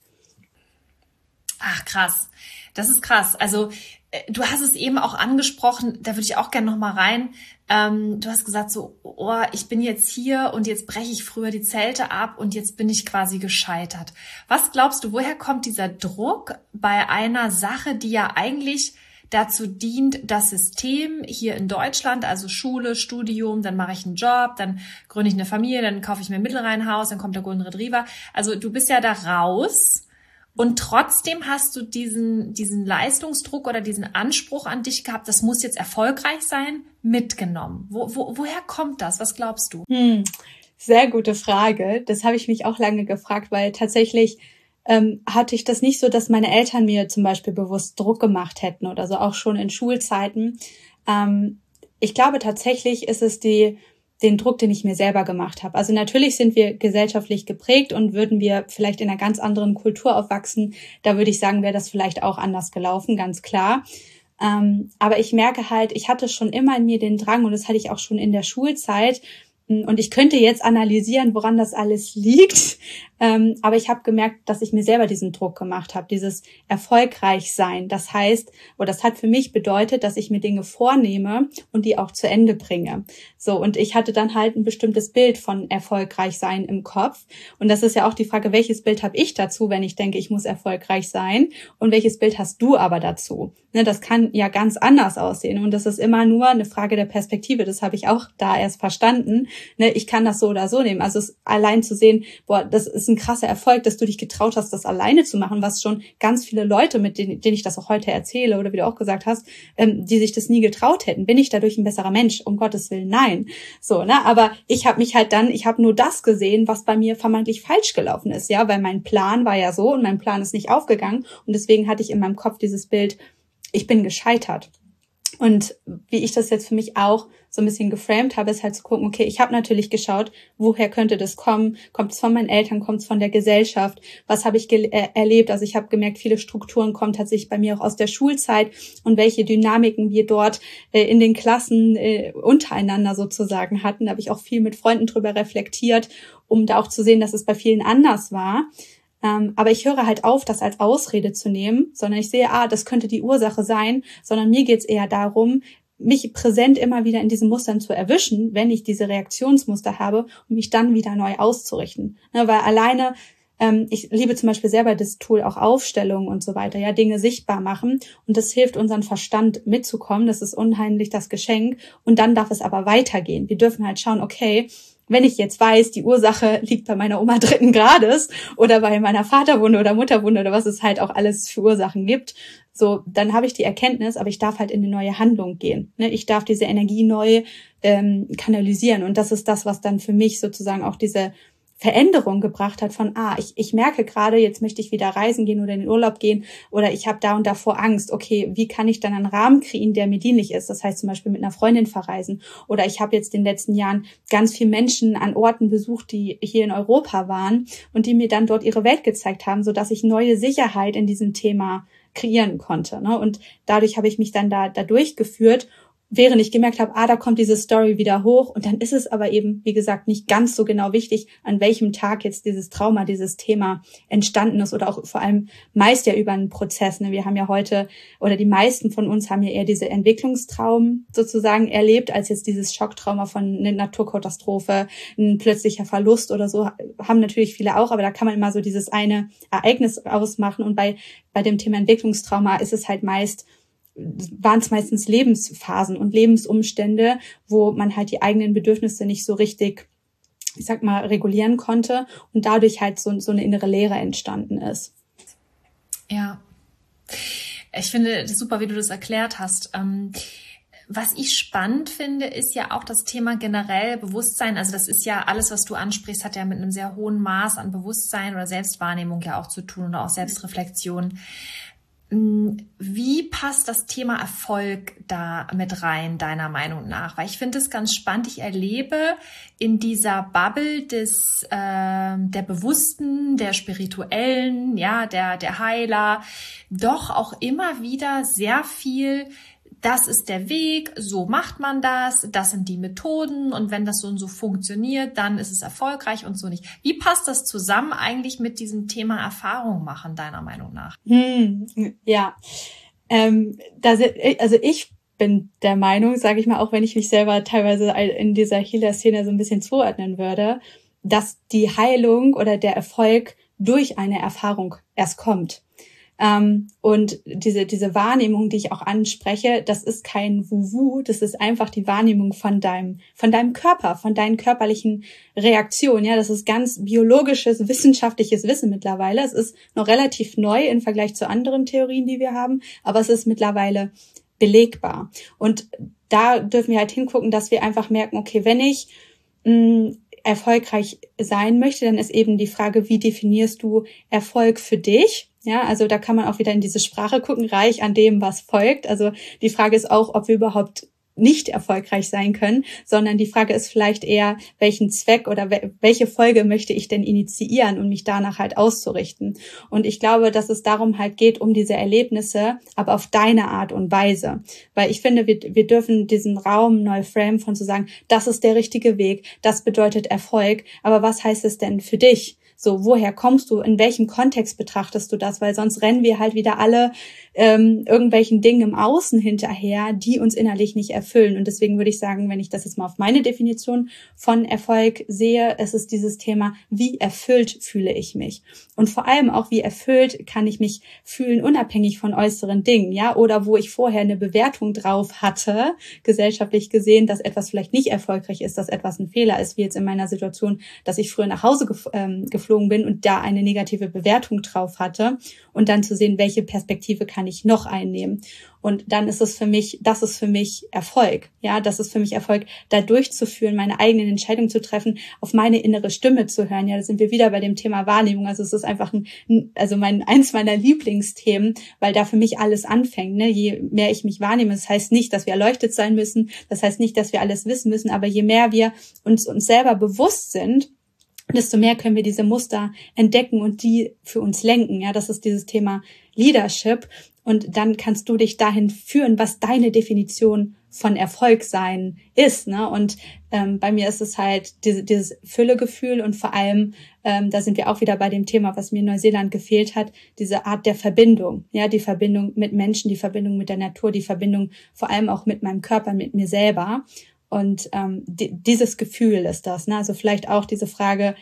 B: Ach, krass. Das ist krass. Also du hast es eben auch angesprochen, da würde ich auch gerne noch mal rein. Ähm, du hast gesagt so, oh, ich bin jetzt hier und jetzt breche ich früher die Zelte ab und jetzt bin ich quasi gescheitert. Was glaubst du, woher kommt dieser Druck bei einer Sache, die ja eigentlich dazu dient, das System hier in Deutschland, also Schule, Studium, dann mache ich einen Job, dann gründe ich eine Familie, dann kaufe ich mir ein Mittelreihenhaus, dann kommt der Golden Retriever. Also du bist ja da raus. Und trotzdem hast du diesen, diesen Leistungsdruck oder diesen Anspruch an dich gehabt, das muss jetzt erfolgreich sein, mitgenommen. Wo, wo, woher kommt das? Was glaubst du?
A: Hm, sehr gute Frage. Das habe ich mich auch lange gefragt, weil tatsächlich ähm, hatte ich das nicht so, dass meine Eltern mir zum Beispiel bewusst Druck gemacht hätten oder so, auch schon in Schulzeiten. Ähm, ich glaube tatsächlich ist es die den Druck, den ich mir selber gemacht habe. Also natürlich sind wir gesellschaftlich geprägt, und würden wir vielleicht in einer ganz anderen Kultur aufwachsen, da würde ich sagen, wäre das vielleicht auch anders gelaufen, ganz klar. Ähm, aber ich merke halt, ich hatte schon immer in mir den Drang, und das hatte ich auch schon in der Schulzeit, und ich könnte jetzt analysieren, woran das alles liegt, ähm, aber ich habe gemerkt, dass ich mir selber diesen Druck gemacht habe, dieses erfolgreich sein. Das heißt, oder das hat für mich bedeutet, dass ich mir Dinge vornehme und die auch zu Ende bringe. So, und ich hatte dann halt ein bestimmtes Bild von erfolgreich sein im Kopf. Und das ist ja auch die Frage, welches Bild habe ich dazu, wenn ich denke, ich muss erfolgreich sein, und welches Bild hast du aber dazu? Ne, das kann ja ganz anders aussehen, und das ist immer nur eine Frage der Perspektive. Das habe ich auch da erst verstanden. Ne, ich kann das so oder so nehmen. Also es allein zu sehen, boah, das ist ein krasser Erfolg, dass du dich getraut hast, das alleine zu machen, was schon ganz viele Leute, mit denen, denen ich das auch heute erzähle, oder wie du auch gesagt hast, ähm, die sich das nie getraut hätten. Bin ich dadurch ein besserer Mensch? Um Gottes Willen, nein. So, ne, aber ich habe mich halt dann, ich habe nur das gesehen, was bei mir vermeintlich falsch gelaufen ist, ja, weil mein Plan war ja so, und mein Plan ist nicht aufgegangen, und deswegen hatte ich in meinem Kopf dieses Bild, ich bin gescheitert. Und wie ich das jetzt für mich auch so ein bisschen geframed habe, ist halt zu gucken, okay, ich habe natürlich geschaut, woher könnte das kommen? Kommt es von meinen Eltern? Kommt es von der Gesellschaft? Was habe ich ge- äh, erlebt? Also ich habe gemerkt, viele Strukturen kommen tatsächlich bei mir auch aus der Schulzeit, und welche Dynamiken wir dort äh, in den Klassen äh, untereinander sozusagen hatten. Da habe ich auch viel mit Freunden drüber reflektiert, um da auch zu sehen, dass es bei vielen anders war. Ähm, aber ich höre halt auf, das als Ausrede zu nehmen, sondern ich sehe, ah, das könnte die Ursache sein, sondern mir geht's eher darum, mich präsent immer wieder in diesen Mustern zu erwischen, wenn ich diese Reaktionsmuster habe, um mich dann wieder neu auszurichten. Ne, weil alleine ähm, ich liebe zum Beispiel selber das Tool auch Aufstellungen und so weiter, ja, Dinge sichtbar machen. Und das hilft unseren Verstand mitzukommen. Das ist unheimlich das Geschenk. Und dann darf es aber weitergehen. Wir dürfen halt schauen, okay, wenn ich jetzt weiß, die Ursache liegt bei meiner Oma dritten Grades oder bei meiner Vaterwunde oder Mutterwunde oder was es halt auch alles für Ursachen gibt, so, dann habe ich die Erkenntnis, aber ich darf halt in eine neue Handlung gehen. Ne? Ich darf diese Energie neu ähm, kanalisieren. Und das ist das, was dann für mich sozusagen auch diese Veränderung gebracht hat von, ah, ich, ich merke gerade, jetzt möchte ich wieder reisen gehen oder in den Urlaub gehen oder ich habe da und davor Angst. Okay, wie kann ich dann einen Rahmen kreieren, der mir dienlich ist? Das heißt zum Beispiel mit einer Freundin verreisen. Oder ich habe jetzt in den letzten Jahren ganz viele Menschen an Orten besucht, die hier in Europa waren und die mir dann dort ihre Welt gezeigt haben, sodass ich neue Sicherheit in diesem Thema kreieren konnte. Ne? Und dadurch habe ich mich dann da, da durchgeführt, während ich gemerkt habe, ah, da kommt diese Story wieder hoch. Und dann ist es aber eben, wie gesagt, nicht ganz so genau wichtig, an welchem Tag jetzt dieses Trauma, dieses Thema entstanden ist oder auch vor allem meist ja über einen Prozess. Ne? Wir haben ja heute, oder die meisten von uns haben ja eher diese Entwicklungstraum sozusagen erlebt, als jetzt dieses Schocktrauma von einer Naturkatastrophe, ein plötzlicher Verlust oder so, haben natürlich viele auch, aber da kann man immer so dieses eine Ereignis ausmachen. Und bei, bei dem Thema Entwicklungstrauma ist es halt meist, waren es meistens Lebensphasen und Lebensumstände, wo man halt die eigenen Bedürfnisse nicht so richtig, ich sag mal, regulieren konnte und dadurch halt so, so eine innere Leere entstanden ist.
B: Ja, ich finde das super, wie du das erklärt hast. Ähm, was ich spannend finde, ist ja auch das Thema generell Bewusstsein. Also das ist ja alles, was du ansprichst, hat ja mit einem sehr hohen Maß an Bewusstsein oder Selbstwahrnehmung ja auch zu tun oder auch Selbstreflexion. Wie passt das Thema Erfolg da mit rein, deiner Meinung nach? Weil ich finde es ganz spannend. Ich erlebe in dieser Bubble des äh, der Bewussten, der Spirituellen, ja, der der Heiler, doch auch immer wieder sehr viel. Das ist der Weg, so macht man das, das sind die Methoden und wenn das so und so funktioniert, dann ist es erfolgreich und so nicht. Wie passt das zusammen eigentlich mit diesem Thema Erfahrung machen, deiner Meinung nach?
A: Hm, ja, ähm, da sind, also ich bin der Meinung, sage ich mal, auch wenn ich mich selber teilweise in dieser Healer-Szene so ein bisschen zuordnen würde, dass die Heilung oder der Erfolg durch eine Erfahrung erst kommt. Ähm, und diese, diese Wahrnehmung, die ich auch anspreche, das ist kein Wuhu, das ist einfach die Wahrnehmung von deinem, von deinem Körper, von deinen körperlichen Reaktionen. Ja, das ist ganz biologisches, wissenschaftliches Wissen mittlerweile. Es ist noch relativ neu im Vergleich zu anderen Theorien, die wir haben, aber es ist mittlerweile belegbar. Und da dürfen wir halt hingucken, dass wir einfach merken, okay, wenn ich mh, erfolgreich sein möchte, dann ist eben die Frage, wie definierst du Erfolg für dich? Ja, also da kann man auch wieder in diese Sprache gucken, reich an dem, was folgt. Also die Frage ist auch, ob wir überhaupt nicht erfolgreich sein können, sondern die Frage ist vielleicht eher, welchen Zweck oder welche Folge möchte ich denn initiieren und mich danach halt auszurichten. Und ich glaube, dass es darum halt geht, um diese Erlebnisse, aber auf deine Art und Weise. Weil ich finde, wir, wir dürfen diesen Raum neu framen von zu sagen, das ist der richtige Weg, das bedeutet Erfolg, aber was heißt es denn für dich? So, woher kommst du? In welchem Kontext betrachtest du das? Weil sonst rennen wir halt wieder alle ähm, irgendwelchen Dingen im Außen hinterher, die uns innerlich nicht erfüllen. Und deswegen würde ich sagen, wenn ich das jetzt mal auf meine Definition von Erfolg sehe, es ist dieses Thema, wie erfüllt fühle ich mich? Und vor allem auch, wie erfüllt kann ich mich fühlen, unabhängig von äußeren Dingen, ja? Oder wo ich vorher eine Bewertung drauf hatte, gesellschaftlich gesehen, dass etwas vielleicht nicht erfolgreich ist, dass etwas ein Fehler ist, wie jetzt in meiner Situation, dass ich früher nach Hause gef- ähm, geflogen bin und da eine negative Bewertung drauf hatte und dann zu sehen, welche Perspektive kann ich noch einnehmen. Und dann ist es für mich, das ist für mich Erfolg. Ja, das ist für mich Erfolg, da durchzuführen, meine eigenen Entscheidungen zu treffen, auf meine innere Stimme zu hören. Ja, da sind wir wieder bei dem Thema Wahrnehmung. Also es ist einfach ein, also mein, eins meiner Lieblingsthemen, weil da für mich alles anfängt. Ne? Je mehr ich mich wahrnehme, das heißt nicht, dass wir erleuchtet sein müssen. Das heißt nicht, dass wir alles wissen müssen. Aber je mehr wir uns, uns selber bewusst sind, desto mehr können wir diese Muster entdecken und die für uns lenken. Ja, das ist dieses Thema Leadership. Und dann kannst du dich dahin führen, was deine Definition von Erfolg sein ist. Ne? Und ähm, bei mir ist es halt diese, dieses Füllegefühl und vor allem, ähm, da sind wir auch wieder bei dem Thema, was mir in Neuseeland gefehlt hat, diese Art der Verbindung. Ja, die Verbindung mit Menschen, die Verbindung mit der Natur, die Verbindung vor allem auch mit meinem Körper, mit mir selber. Und ähm, die, dieses Gefühl ist das. Ne? Also vielleicht auch diese Frage,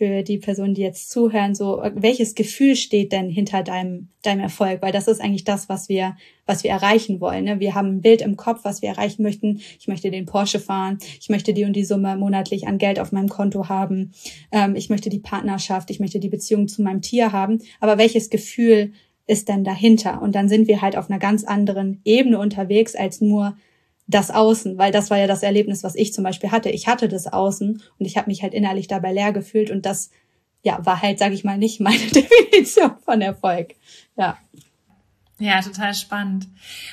A: für die Personen, die jetzt zuhören, so, welches Gefühl steht denn hinter deinem, deinem Erfolg? Weil das ist eigentlich das, was wir, was wir erreichen wollen, ne? Wir haben ein Bild im Kopf, was wir erreichen möchten. Ich möchte den Porsche fahren. Ich möchte die und die Summe monatlich an Geld auf meinem Konto haben. Ähm, ich möchte die Partnerschaft. Ich möchte die Beziehung zu meinem Tier haben. Aber welches Gefühl ist denn dahinter? Und dann sind wir halt auf einer ganz anderen Ebene unterwegs als nur das Außen, weil das war ja das Erlebnis, was ich zum Beispiel hatte. Ich hatte das Außen und ich habe mich halt innerlich dabei leer gefühlt und das, ja, war halt, sage ich mal, nicht meine Definition von Erfolg. Ja.
B: Ja, total spannend.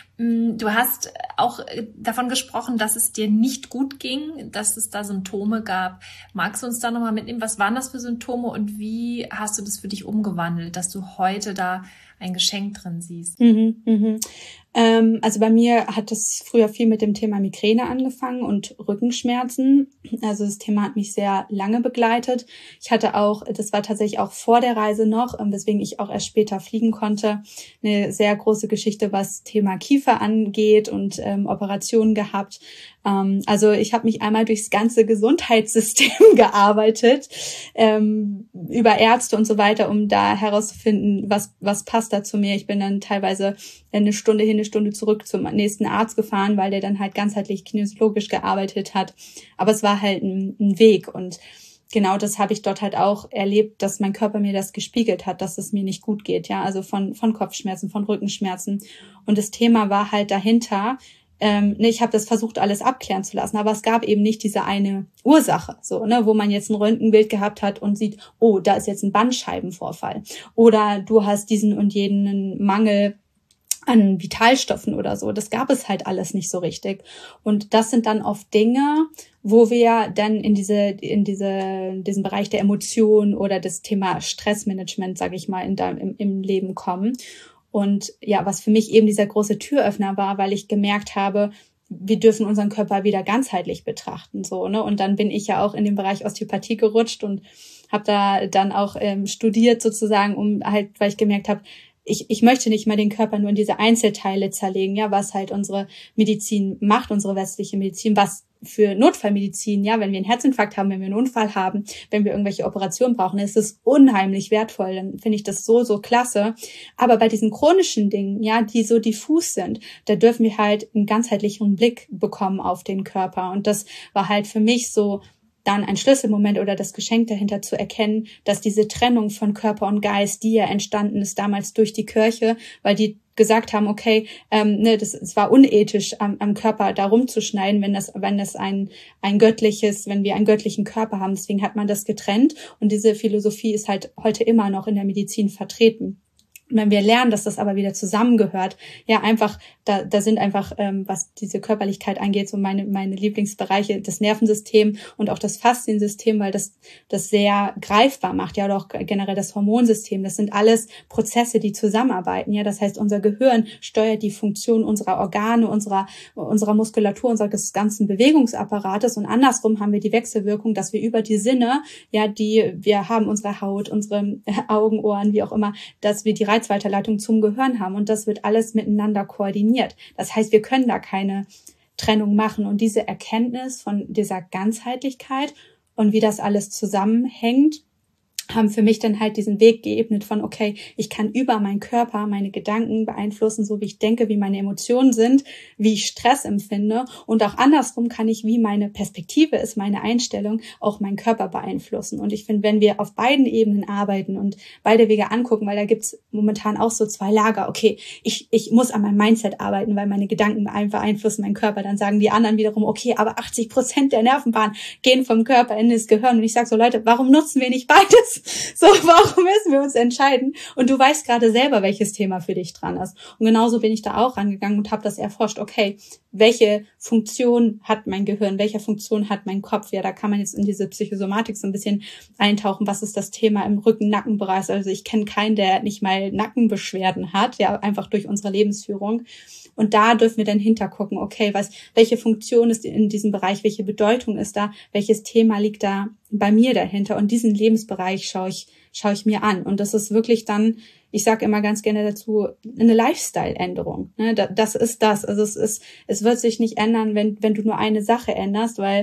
B: Du hast auch davon gesprochen, dass es dir nicht gut ging, dass es da Symptome gab. Magst du uns da nochmal mitnehmen? Was waren das für Symptome und wie hast du das für dich umgewandelt, dass du heute da ein Geschenk drin siehst?
A: Mhm, mhm. Ähm, also bei mir hat es früher viel mit dem Thema Migräne angefangen und Rückenschmerzen. Also das Thema hat mich sehr lange begleitet. Ich hatte auch, das war tatsächlich auch vor der Reise noch, weswegen ich auch erst später fliegen konnte, eine sehr große Geschichte, was Thema Kiefer angeht und ähm, Operationen gehabt. Ähm, also ich habe mich einmal durchs ganze Gesundheitssystem gearbeitet, ähm, über Ärzte und so weiter, um da herauszufinden, was was passt da zu mir. Ich bin dann teilweise eine Stunde hin, eine Stunde zurück zum nächsten Arzt gefahren, weil der dann halt ganzheitlich kinesiologisch gearbeitet hat. Aber es war halt ein, ein Weg und genau das habe ich dort halt auch erlebt, dass mein Körper mir das gespiegelt hat, dass es mir nicht gut geht, ja, also von von Kopfschmerzen, von Rückenschmerzen. Und das Thema war halt dahinter, ähm, ne, ich habe das versucht, alles abklären zu lassen, aber es gab eben nicht diese eine Ursache, so, ne, wo man jetzt ein Röntgenbild gehabt hat und sieht, oh, da ist jetzt ein Bandscheibenvorfall oder du hast diesen und jenen Mangel an Vitalstoffen oder so. Das gab es halt alles nicht so richtig. Und das sind dann oft Dinge, wo wir dann in diese, in diese, diesen Bereich der Emotionen oder das Thema Stressmanagement, sage ich mal, in deinem, im, im Leben kommen. Und ja, was für mich eben dieser große Türöffner war, weil ich gemerkt habe, wir dürfen unseren Körper wieder ganzheitlich betrachten, so, ne? Und dann bin ich ja auch in den Bereich Osteopathie gerutscht und habe da dann auch ähm, studiert sozusagen, um halt, weil ich gemerkt habe, Ich, ich möchte nicht mal den Körper nur in diese Einzelteile zerlegen, ja, was halt unsere Medizin macht, unsere westliche Medizin, was für Notfallmedizin, ja, wenn wir einen Herzinfarkt haben, wenn wir einen Unfall haben, wenn wir irgendwelche Operationen brauchen, ist es unheimlich wertvoll, dann finde ich das so, so klasse. Aber bei diesen chronischen Dingen, ja, die so diffus sind, da dürfen wir halt einen ganzheitlichen Blick bekommen auf den Körper. Und das war halt für mich so dann ein Schlüsselmoment oder das Geschenk dahinter zu erkennen, dass diese Trennung von Körper und Geist, die ja entstanden ist damals durch die Kirche, weil die gesagt haben, okay, ähm, ne, das, es war unethisch, am, am Körper da rumzuschneiden, wenn das, wenn das ein ein göttliches, wenn wir einen göttlichen Körper haben. Deswegen hat man das getrennt und diese Philosophie ist halt heute immer noch in der Medizin vertreten. Und wenn wir lernen, dass das aber wieder zusammengehört, ja, einfach, da, da sind einfach, ähm, was diese Körperlichkeit angeht, so meine, meine Lieblingsbereiche, das Nervensystem und auch das Fasziensystem, weil das, das sehr greifbar macht, ja, oder auch generell das Hormonsystem. Das sind alles Prozesse, die zusammenarbeiten, ja. Das heißt, unser Gehirn steuert die Funktion unserer Organe, unserer, unserer Muskulatur, unseres ganzen Bewegungsapparates und andersrum haben wir die Wechselwirkung, dass wir über die Sinne, ja, die wir haben, unsere Haut, unsere Augen, Ohren, wie auch immer, dass wir die Reizweiterleitung zum Gehirn haben und das wird alles miteinander koordiniert. Das heißt, wir können da keine Trennung machen und diese Erkenntnis von dieser Ganzheitlichkeit und wie das alles zusammenhängt, haben für mich dann halt diesen Weg geebnet von, okay, ich kann über meinen Körper meine Gedanken beeinflussen, so wie ich denke, wie meine Emotionen sind, wie ich Stress empfinde und auch andersrum kann ich, wie meine Perspektive ist, meine Einstellung, auch meinen Körper beeinflussen. Und ich finde, wenn wir auf beiden Ebenen arbeiten und beide Wege angucken, weil da gibt's momentan auch so zwei Lager, okay, ich ich muss an meinem Mindset arbeiten, weil meine Gedanken beeinflussen meinen Körper, dann sagen die anderen wiederum, okay, aber achtzig Prozent der Nervenbahnen gehen vom Körper in das Gehirn und ich sage so, Leute, warum nutzen wir nicht beides? So, warum müssen wir uns entscheiden? Und du weißt gerade selber, welches Thema für dich dran ist. Und genauso bin ich da auch rangegangen und habe das erforscht. Okay, welche Funktion hat mein Gehirn? Welche Funktion hat mein Kopf? Ja, da kann man jetzt in diese Psychosomatik so ein bisschen eintauchen. Was ist das Thema im Rücken-Nackenbereich? Also ich kenne keinen, der nicht mal Nackenbeschwerden hat, ja, einfach durch unsere Lebensführung. Und da dürfen wir dann hintergucken, okay, was, welche Funktion ist in diesem Bereich, welche Bedeutung ist da, welches Thema liegt da bei mir dahinter? Und diesen Lebensbereich schaue ich, schaue ich mir an. Und das ist wirklich dann, ich sage immer ganz gerne dazu, eine Lifestyle-Änderung. Das ist das. Also es ist, es wird sich nicht ändern, wenn, wenn du nur eine Sache änderst, weil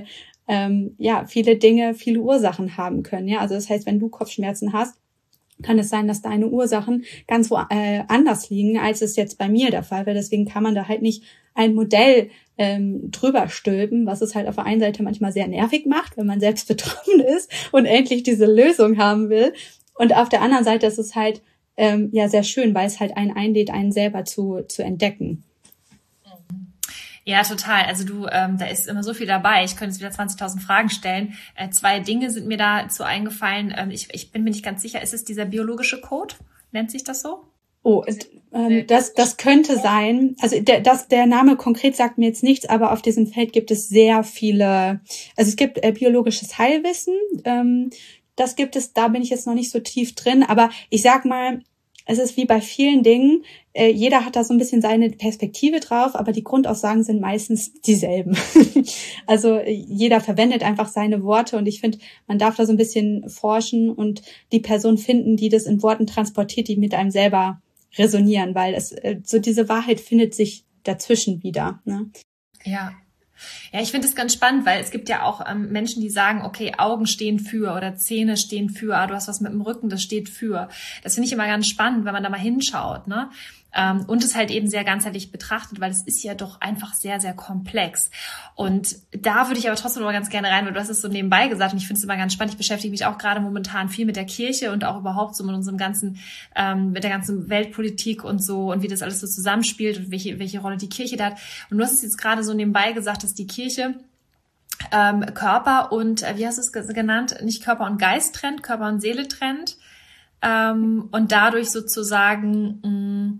A: ähm, ja viele Dinge, viele Ursachen haben können. Ja, also das heißt, wenn du Kopfschmerzen hast, kann es sein, dass deine Ursachen ganz wo äh, anders liegen, als es jetzt bei mir der Fall wäre. Deswegen kann man da halt nicht ein Modell ähm, drüber stülpen, was es halt auf der einen Seite manchmal sehr nervig macht, wenn man selbst betroffen ist und endlich diese Lösung haben will. Und auf der anderen Seite ist es halt ähm, ja sehr schön, weil es halt einen einlädt, einen selber zu zu entdecken.
B: Ja, total. Also du, ähm, da ist immer so viel dabei. Ich könnte jetzt wieder zwanzigtausend Fragen stellen. Äh, zwei Dinge sind mir dazu eingefallen. Ähm, ich, ich bin mir nicht ganz sicher, ist es dieser biologische Code? Nennt sich das so?
A: Oh, ähm, das das könnte sein. Also der, das, der Name konkret sagt mir jetzt nichts, aber auf diesem Feld gibt es sehr viele. Also es gibt äh, biologisches Heilwissen. Ähm, das gibt es. Da bin ich jetzt noch nicht so tief drin. Aber ich sag mal, es ist wie bei vielen Dingen, äh, jeder hat da so ein bisschen seine Perspektive drauf, aber die Grundaussagen sind meistens dieselben. Also jeder verwendet einfach seine Worte und ich finde, man darf da so ein bisschen forschen und die Person finden, die das in Worten transportiert, die mit einem selber resonieren, weil es äh, so diese Wahrheit findet sich dazwischen wieder. Ne?
B: Ja. Ja, ich finde es ganz spannend, weil es gibt ja auch ähm, Menschen, die sagen, okay, Augen stehen für oder Zähne stehen für, ah, du hast was mit dem Rücken, das steht für. Das finde ich immer ganz spannend, wenn man da mal hinschaut, ne? Ähm, und es halt eben sehr ganzheitlich betrachtet, weil es ist ja doch einfach sehr, sehr komplex. Und da würde ich aber trotzdem noch mal ganz gerne rein, weil du hast es so nebenbei gesagt und ich finde es immer ganz spannend. Ich beschäftige mich auch gerade momentan viel mit der Kirche und auch überhaupt so mit unserem ganzen, ähm, mit der ganzen Weltpolitik und so und wie das alles so zusammenspielt und welche, welche Rolle die Kirche da hat. Und du hast es jetzt gerade so nebenbei gesagt, dass die Kirche ähm, Körper und, äh, wie hast du es genannt, nicht Körper und Geist trennt, Körper und Seele trennt ähm, und dadurch sozusagen mh,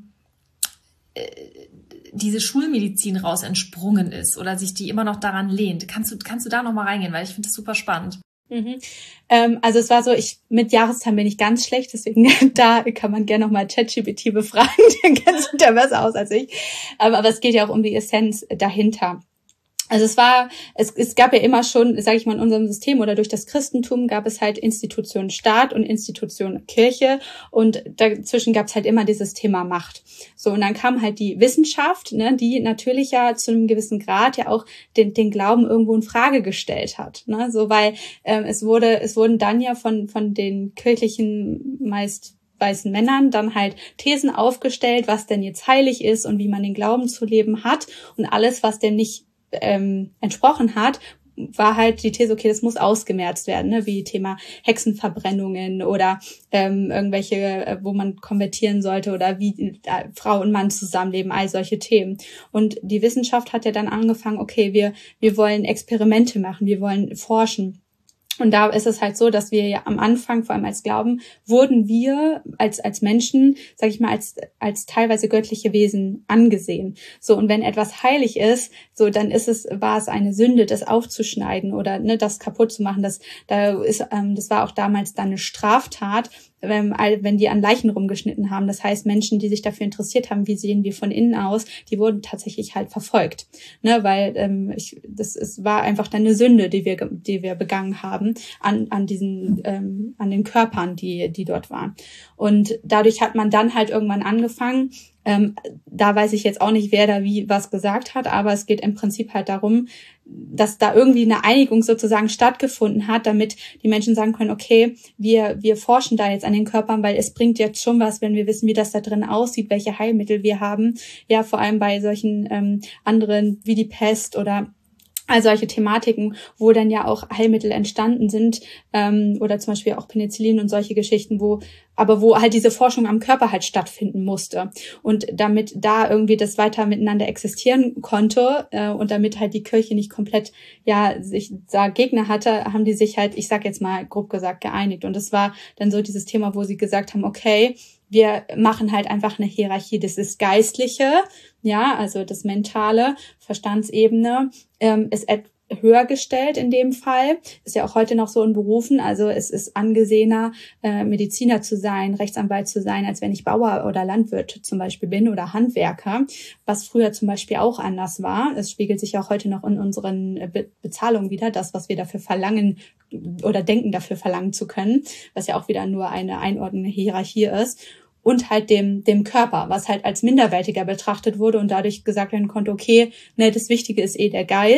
B: diese Schulmedizin raus entsprungen ist oder sich die immer noch daran lehnt. Kannst du, kannst du da noch mal reingehen, weil ich finde das super spannend.
A: Mhm. Ähm, also es war so, ich mit Jahreszahlen bin ich ganz schlecht, deswegen da kann man gerne noch mal ChatGPT befragen, der kennt sich da besser aus als ich. Ähm, aber es geht ja auch um die Essenz dahinter. Also es war, es, es gab ja immer schon, sage ich mal, in unserem System oder durch das Christentum gab es halt Institution Staat und Institution Kirche und dazwischen gab es halt immer dieses Thema Macht. So, und dann kam halt die Wissenschaft, ne, die natürlich ja zu einem gewissen Grad ja auch den, den Glauben irgendwo in Frage gestellt hat, ne, so, weil ähm, es wurde, es wurden dann ja von von den kirchlichen meist weißen Männern dann halt Thesen aufgestellt, was denn jetzt heilig ist und wie man den Glauben zu leben hat und alles, was denn nicht ähm, entsprochen hat, war halt die These, okay, das muss ausgemerzt werden, ne? Wie Thema Hexenverbrennungen oder ähm, irgendwelche, äh, wo man konvertieren sollte oder wie äh, Frau und Mann zusammenleben, all solche Themen. Und die Wissenschaft hat ja dann angefangen, okay, wir wir wollen Experimente machen, wir wollen forschen. Und da ist es halt so, dass wir ja am Anfang, vor allem als Glauben, wurden wir als als Menschen, sag ich mal, als als teilweise göttliche Wesen angesehen. So, und wenn etwas heilig ist, so dann ist es war es eine Sünde, das aufzuschneiden oder ne, das kaputt zu machen. Das da ist ähm, das war auch damals dann eine Straftat, wenn, wenn die an Leichen rumgeschnitten haben. Das heißt, Menschen, die sich dafür interessiert haben, wie sehen wir von innen aus, die wurden tatsächlich halt verfolgt, ne, weil ähm, ich, das es war einfach dann eine Sünde, die wir die wir begangen haben an an diesen ähm, an den Körpern, die die dort waren. Und dadurch hat man dann halt irgendwann angefangen. Ähm, da weiß ich jetzt auch nicht, wer da wie was gesagt hat, aber es geht im Prinzip halt darum, dass da irgendwie eine Einigung sozusagen stattgefunden hat, damit die Menschen sagen können, okay, wir wir forschen da jetzt an den Körpern, weil es bringt jetzt schon was, wenn wir wissen, wie das da drin aussieht, welche Heilmittel wir haben. Ja, vor allem bei solchen ähm, anderen wie die Pest oder all solche Thematiken, wo dann ja auch Heilmittel entstanden sind, ähm, oder zum Beispiel auch Penicillin und solche Geschichten, wo aber wo halt diese Forschung am Körper halt stattfinden musste. Und damit da irgendwie das weiter miteinander existieren konnte äh, und damit halt die Kirche nicht komplett, ja, sich da Gegner hatte, haben die sich halt, ich sag jetzt mal grob gesagt, geeinigt. Und das war dann so dieses Thema, wo sie gesagt haben, okay, wir machen halt einfach eine Hierarchie. Das ist Geistliche, ja, also das Mentale, Verstandsebene, ähm, ist et- höher gestellt in dem Fall. Ist ja auch heute noch so in Berufen. Also es ist angesehener, äh, Mediziner zu sein, Rechtsanwalt zu sein, als wenn ich Bauer oder Landwirt zum Beispiel bin oder Handwerker, was früher zum Beispiel auch anders war. Es spiegelt sich auch heute noch in unseren Be- Bezahlungen wieder, das, was wir dafür verlangen oder denken, dafür verlangen zu können, was ja auch wieder nur eine einordnende Hierarchie ist. Und halt dem dem Körper, was halt als minderwertiger betrachtet wurde und dadurch gesagt werden konnte, okay, ne, das Wichtige ist eh der Geist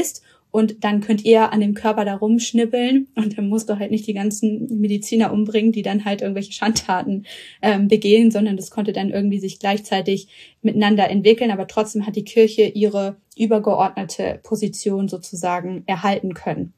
A: und dann könnt ihr an dem Körper da rumschnippeln und dann musst du halt nicht die ganzen Mediziner umbringen, die dann halt irgendwelche Schandtaten ähm, begehen, sondern das konnte dann irgendwie sich gleichzeitig miteinander entwickeln, aber trotzdem hat die Kirche ihre übergeordnete Position sozusagen erhalten können.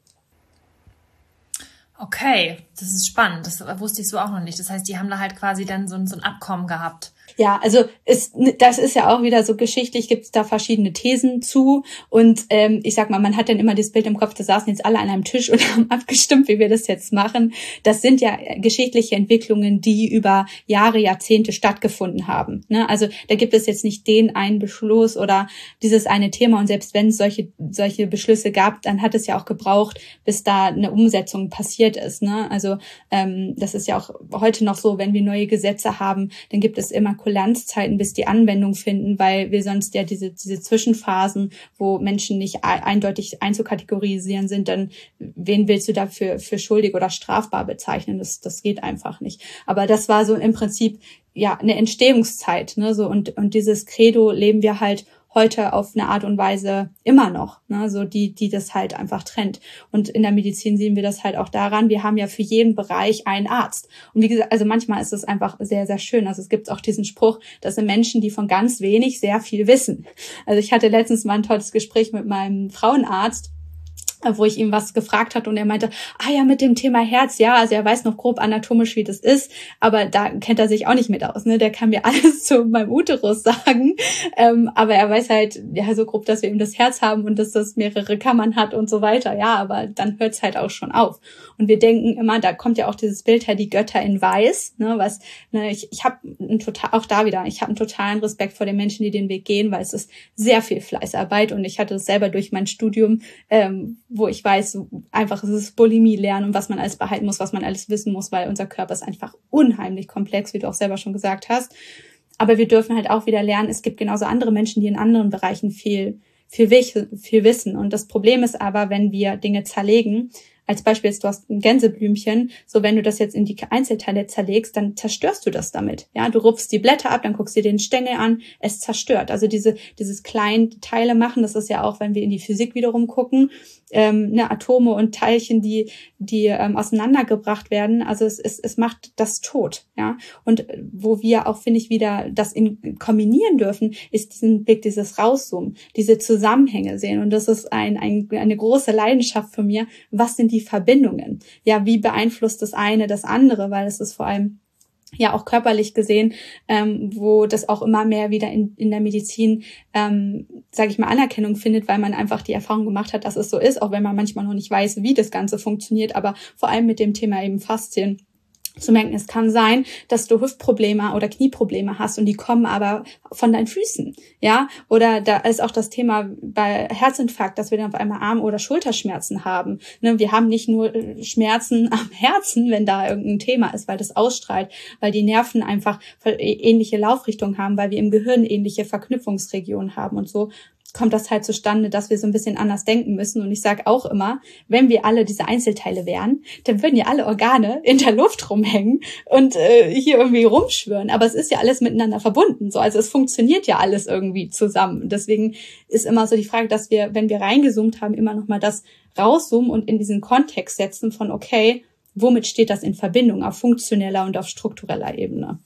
B: Okay, das ist spannend. Das wusste ich so auch noch nicht. Das heißt, die haben da halt quasi dann so ein, so ein Abkommen gehabt.
A: Ja, also ist, das ist ja auch wieder so geschichtlich, gibt es da verschiedene Thesen zu und ähm, ich sag mal, man hat dann immer das Bild im Kopf, da saßen jetzt alle an einem Tisch und haben abgestimmt, wie wir das jetzt machen. Das sind ja geschichtliche Entwicklungen, die über Jahre, Jahrzehnte stattgefunden haben. Ne? Also da gibt es jetzt nicht den einen Beschluss oder dieses eine Thema und selbst wenn es solche solche Beschlüsse gab, dann hat es ja auch gebraucht, bis da eine Umsetzung passiert ist. Ne? Also ähm, das ist ja auch heute noch so, wenn wir neue Gesetze haben, dann gibt es immer Kulanzzeiten, bis die Anwendung finden, weil wir sonst ja diese diese Zwischenphasen, wo Menschen nicht eindeutig einzukategorisieren sind, dann wen willst du dafür für schuldig oder strafbar bezeichnen? Das das geht einfach nicht. Aber das war so im Prinzip ja eine Entstehungszeit, ne, so und und dieses Credo leben wir halt heute auf eine Art und Weise immer noch, ne, so die die das halt einfach trennt. Und in der Medizin sehen wir das halt auch daran, wir haben ja für jeden Bereich einen Arzt. Und wie gesagt, also manchmal ist es einfach sehr, sehr schön. Also es gibt auch diesen Spruch, das sind Menschen, die von ganz wenig sehr viel wissen. Also ich hatte letztens mal ein tolles Gespräch mit meinem Frauenarzt, wo ich ihm was gefragt hatte und er meinte, ah ja, mit dem Thema Herz, ja, also er weiß noch grob anatomisch, wie das ist, aber da kennt er sich auch nicht mit aus, ne, der kann mir alles zu meinem Uterus sagen, ähm, aber er weiß halt, ja, so grob, dass wir eben das Herz haben und dass das mehrere Kammern hat und so weiter, ja, aber dann hört's halt auch schon auf. Und wir denken immer, da kommt ja auch dieses Bild her, die Götter in Weiß, ne, was, ne, ich, ich habe total, auch da wieder, ich habe einen totalen Respekt vor den Menschen, die den Weg gehen, weil es ist sehr viel Fleißarbeit und ich hatte es selber durch mein Studium, ähm, wo ich weiß, einfach es ist Bulimie lernen und was man alles behalten muss, was man alles wissen muss, weil unser Körper ist einfach unheimlich komplex, wie du auch selber schon gesagt hast. Aber wir dürfen halt auch wieder lernen, es gibt genauso andere Menschen, die in anderen Bereichen viel, viel, viel wissen. Und das Problem ist aber, wenn wir Dinge zerlegen, als Beispiel jetzt, du hast ein Gänseblümchen, so wenn du das jetzt in die Einzelteile zerlegst, dann zerstörst du das damit. Ja, du rupfst die Blätter ab, dann guckst dir den Stängel an, es zerstört. Also diese dieses kleinen Teile machen, das ist ja auch, wenn wir in die Physik wiederum gucken, ähm, ne, Atome und Teilchen, die die ähm, auseinandergebracht werden. Also es, es es macht das tot. Ja, und wo wir auch, finde ich, wieder das in, kombinieren dürfen, ist diesen Blick, dieses Rauszoomen, diese Zusammenhänge sehen. Und das ist ein, ein eine große Leidenschaft von mir. Was sind die Verbindungen? Ja, wie beeinflusst das eine das andere? Weil es ist vor allem ja auch körperlich gesehen, ähm, wo das auch immer mehr wieder in, in der Medizin, ähm, sage ich mal, Anerkennung findet, weil man einfach die Erfahrung gemacht hat, dass es so ist, auch wenn man manchmal noch nicht weiß, wie das Ganze funktioniert, aber vor allem mit dem Thema eben Faszien zu merken, es kann sein, dass du Hüftprobleme oder Knieprobleme hast und die kommen aber von deinen Füßen, ja, oder da ist auch das Thema bei Herzinfarkt, dass wir dann auf einmal Arm- oder Schulterschmerzen haben, ne? Wir haben nicht nur Schmerzen am Herzen, wenn da irgendein Thema ist, weil das ausstrahlt, weil die Nerven einfach ähnliche Laufrichtungen haben, weil wir im Gehirn ähnliche Verknüpfungsregionen haben und so kommt das halt zustande, dass wir so ein bisschen anders denken müssen. Und ich sage auch immer, wenn wir alle diese Einzelteile wären, dann würden ja alle Organe in der Luft rumhängen und äh, hier irgendwie rumschwirren. Aber es ist ja alles miteinander verbunden. So, also es funktioniert ja alles irgendwie zusammen. Deswegen ist immer so die Frage, dass wir, wenn wir reingezoomt haben, immer noch mal das rauszoomen und in diesen Kontext setzen von, okay, womit steht das in Verbindung auf funktioneller und auf struktureller Ebene?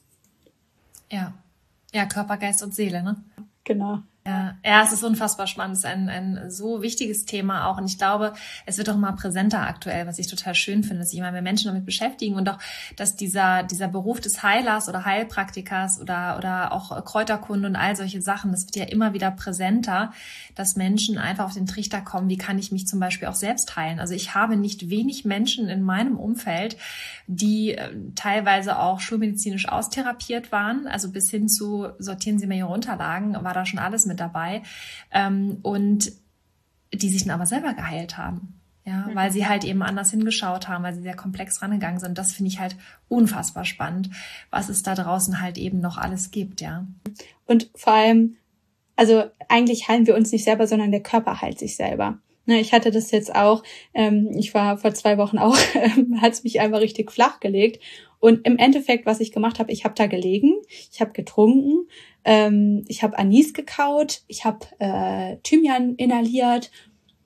B: Ja, ja, Körper, Geist und Seele, ne?
A: Genau.
B: Ja, ja, es ist unfassbar spannend. Es ist ein, ein so wichtiges Thema auch. Und ich glaube, es wird auch immer präsenter aktuell, was ich total schön finde, dass sich immer mehr Menschen damit beschäftigen und auch, dass dieser, dieser Beruf des Heilers oder Heilpraktikers oder, oder auch Kräuterkunde und all solche Sachen, das wird ja immer wieder präsenter, dass Menschen einfach auf den Trichter kommen, wie kann ich mich zum Beispiel auch selbst heilen. Also ich habe nicht wenig Menschen in meinem Umfeld, die äh, teilweise auch schulmedizinisch austherapiert waren, also bis hin zu sortieren Sie mir Ihre Unterlagen, war da schon alles mit dabei, ähm, und die sich dann aber selber geheilt haben, ja, mhm. weil sie halt eben anders hingeschaut haben, weil sie sehr komplex rangegangen sind. Das finde ich halt unfassbar spannend, was es da draußen halt eben noch alles gibt, ja.
A: Und vor allem, also eigentlich heilen wir uns nicht selber, sondern der Körper heilt sich selber. Ich hatte das jetzt auch, ähm, ich war vor zwei Wochen auch, ähm, hat es mich einfach richtig flach gelegt. Und im Endeffekt, was ich gemacht habe, ich habe da gelegen, ich habe getrunken, ähm, ich habe Anis gekaut, ich habe äh, Thymian inhaliert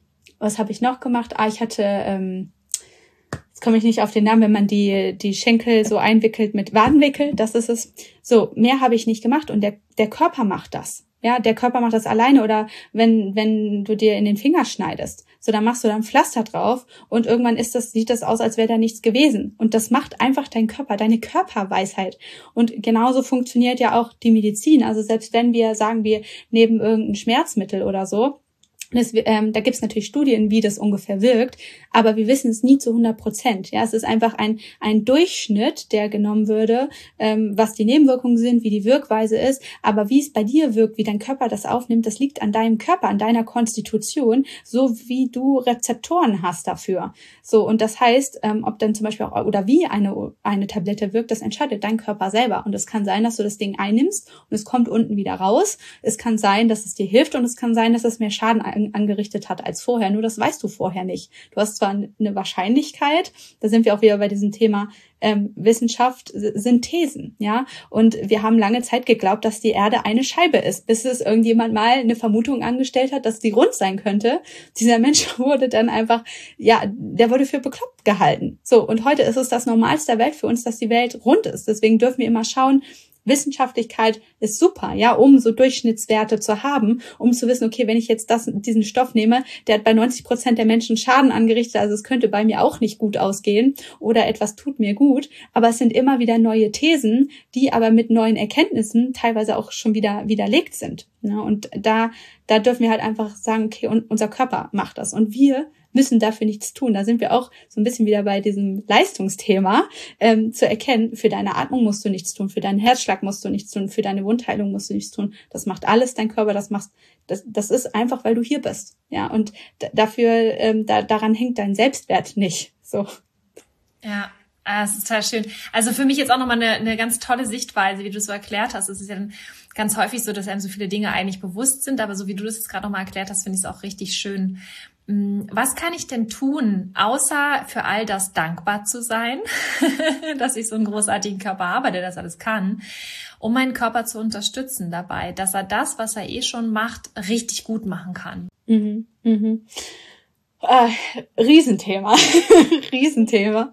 A: was habe ich noch gemacht? Ah, ich hatte, ähm, jetzt komme ich nicht auf den Namen, wenn man die die Schenkel so einwickelt mit Wadenwickel, das ist es. So, mehr habe ich nicht gemacht und der der Körper macht das. Ja, der Körper macht das alleine oder wenn wenn du dir in den Finger schneidest, so dann machst du da ein Pflaster drauf und irgendwann ist das sieht das aus, als wäre da nichts gewesen und das macht einfach dein Körper, deine Körperweisheit und genauso funktioniert ja auch die Medizin. Also selbst wenn wir sagen, wir nehmen irgendein Schmerzmittel oder so, Das, ähm, da gibt es natürlich Studien, wie das ungefähr wirkt, aber wir wissen es nie zu hundert Prozent. Ja, es ist einfach ein ein Durchschnitt, der genommen würde, ähm, was die Nebenwirkungen sind, wie die Wirkweise ist, aber wie es bei dir wirkt, wie dein Körper das aufnimmt, das liegt an deinem Körper, an deiner Konstitution, so wie du Rezeptoren hast dafür. So, und das heißt, ähm, ob dann zum Beispiel auch, oder wie eine eine Tablette wirkt, das entscheidet dein Körper selber. Und es kann sein, dass du das Ding einnimmst und es kommt unten wieder raus. Es kann sein, dass es dir hilft und es kann sein, dass es mehr Schaden angerichtet hat als vorher. Nur das weißt du vorher nicht. Du hast zwar eine Wahrscheinlichkeit, da sind wir auch wieder bei diesem Thema ähm, Wissenschaft, sind Thesen, ja. Und wir haben lange Zeit geglaubt, dass die Erde eine Scheibe ist, bis es irgendjemand mal eine Vermutung angestellt hat, dass die rund sein könnte. Dieser Mensch wurde dann einfach, ja, der wurde für bekloppt gehalten. So, und heute ist es das Normalste der Welt für uns, dass die Welt rund ist. Deswegen dürfen wir immer schauen, Wissenschaftlichkeit ist super, ja, um so Durchschnittswerte zu haben, um zu wissen, okay, wenn ich jetzt das, diesen Stoff nehme, der hat bei neunzig Prozent der Menschen Schaden angerichtet, also es könnte bei mir auch nicht gut ausgehen oder etwas tut mir gut, aber es sind immer wieder neue Thesen, die aber mit neuen Erkenntnissen teilweise auch schon wieder widerlegt sind. Ja, und da, da dürfen wir halt einfach sagen, okay, und unser Körper macht das und wir müssen dafür nichts tun. Da sind wir auch so ein bisschen wieder bei diesem Leistungsthema, ähm, zu erkennen, für deine Atmung musst du nichts tun, für deinen Herzschlag musst du nichts tun, für deine Wundheilung musst du nichts tun. Das macht alles dein Körper, das machst, das, das ist einfach, weil du hier bist. Ja, und d- dafür, ähm, da, daran hängt dein Selbstwert nicht. So.
B: Ja. Ah, das ist total schön. Also für mich jetzt auch nochmal eine, eine ganz tolle Sichtweise, wie du es so erklärt hast. Es ist ja dann ganz häufig so, dass einem so viele Dinge eigentlich bewusst sind, aber so wie du das jetzt gerade nochmal erklärt hast, finde ich es auch richtig schön. Was kann ich denn tun, außer für all das dankbar zu sein, dass ich so einen großartigen Körper habe, der das alles kann, um meinen Körper zu unterstützen dabei, dass er das, was er eh schon macht, richtig gut machen kann?
A: Mhm, mhm. Äh, Riesenthema, Riesenthema.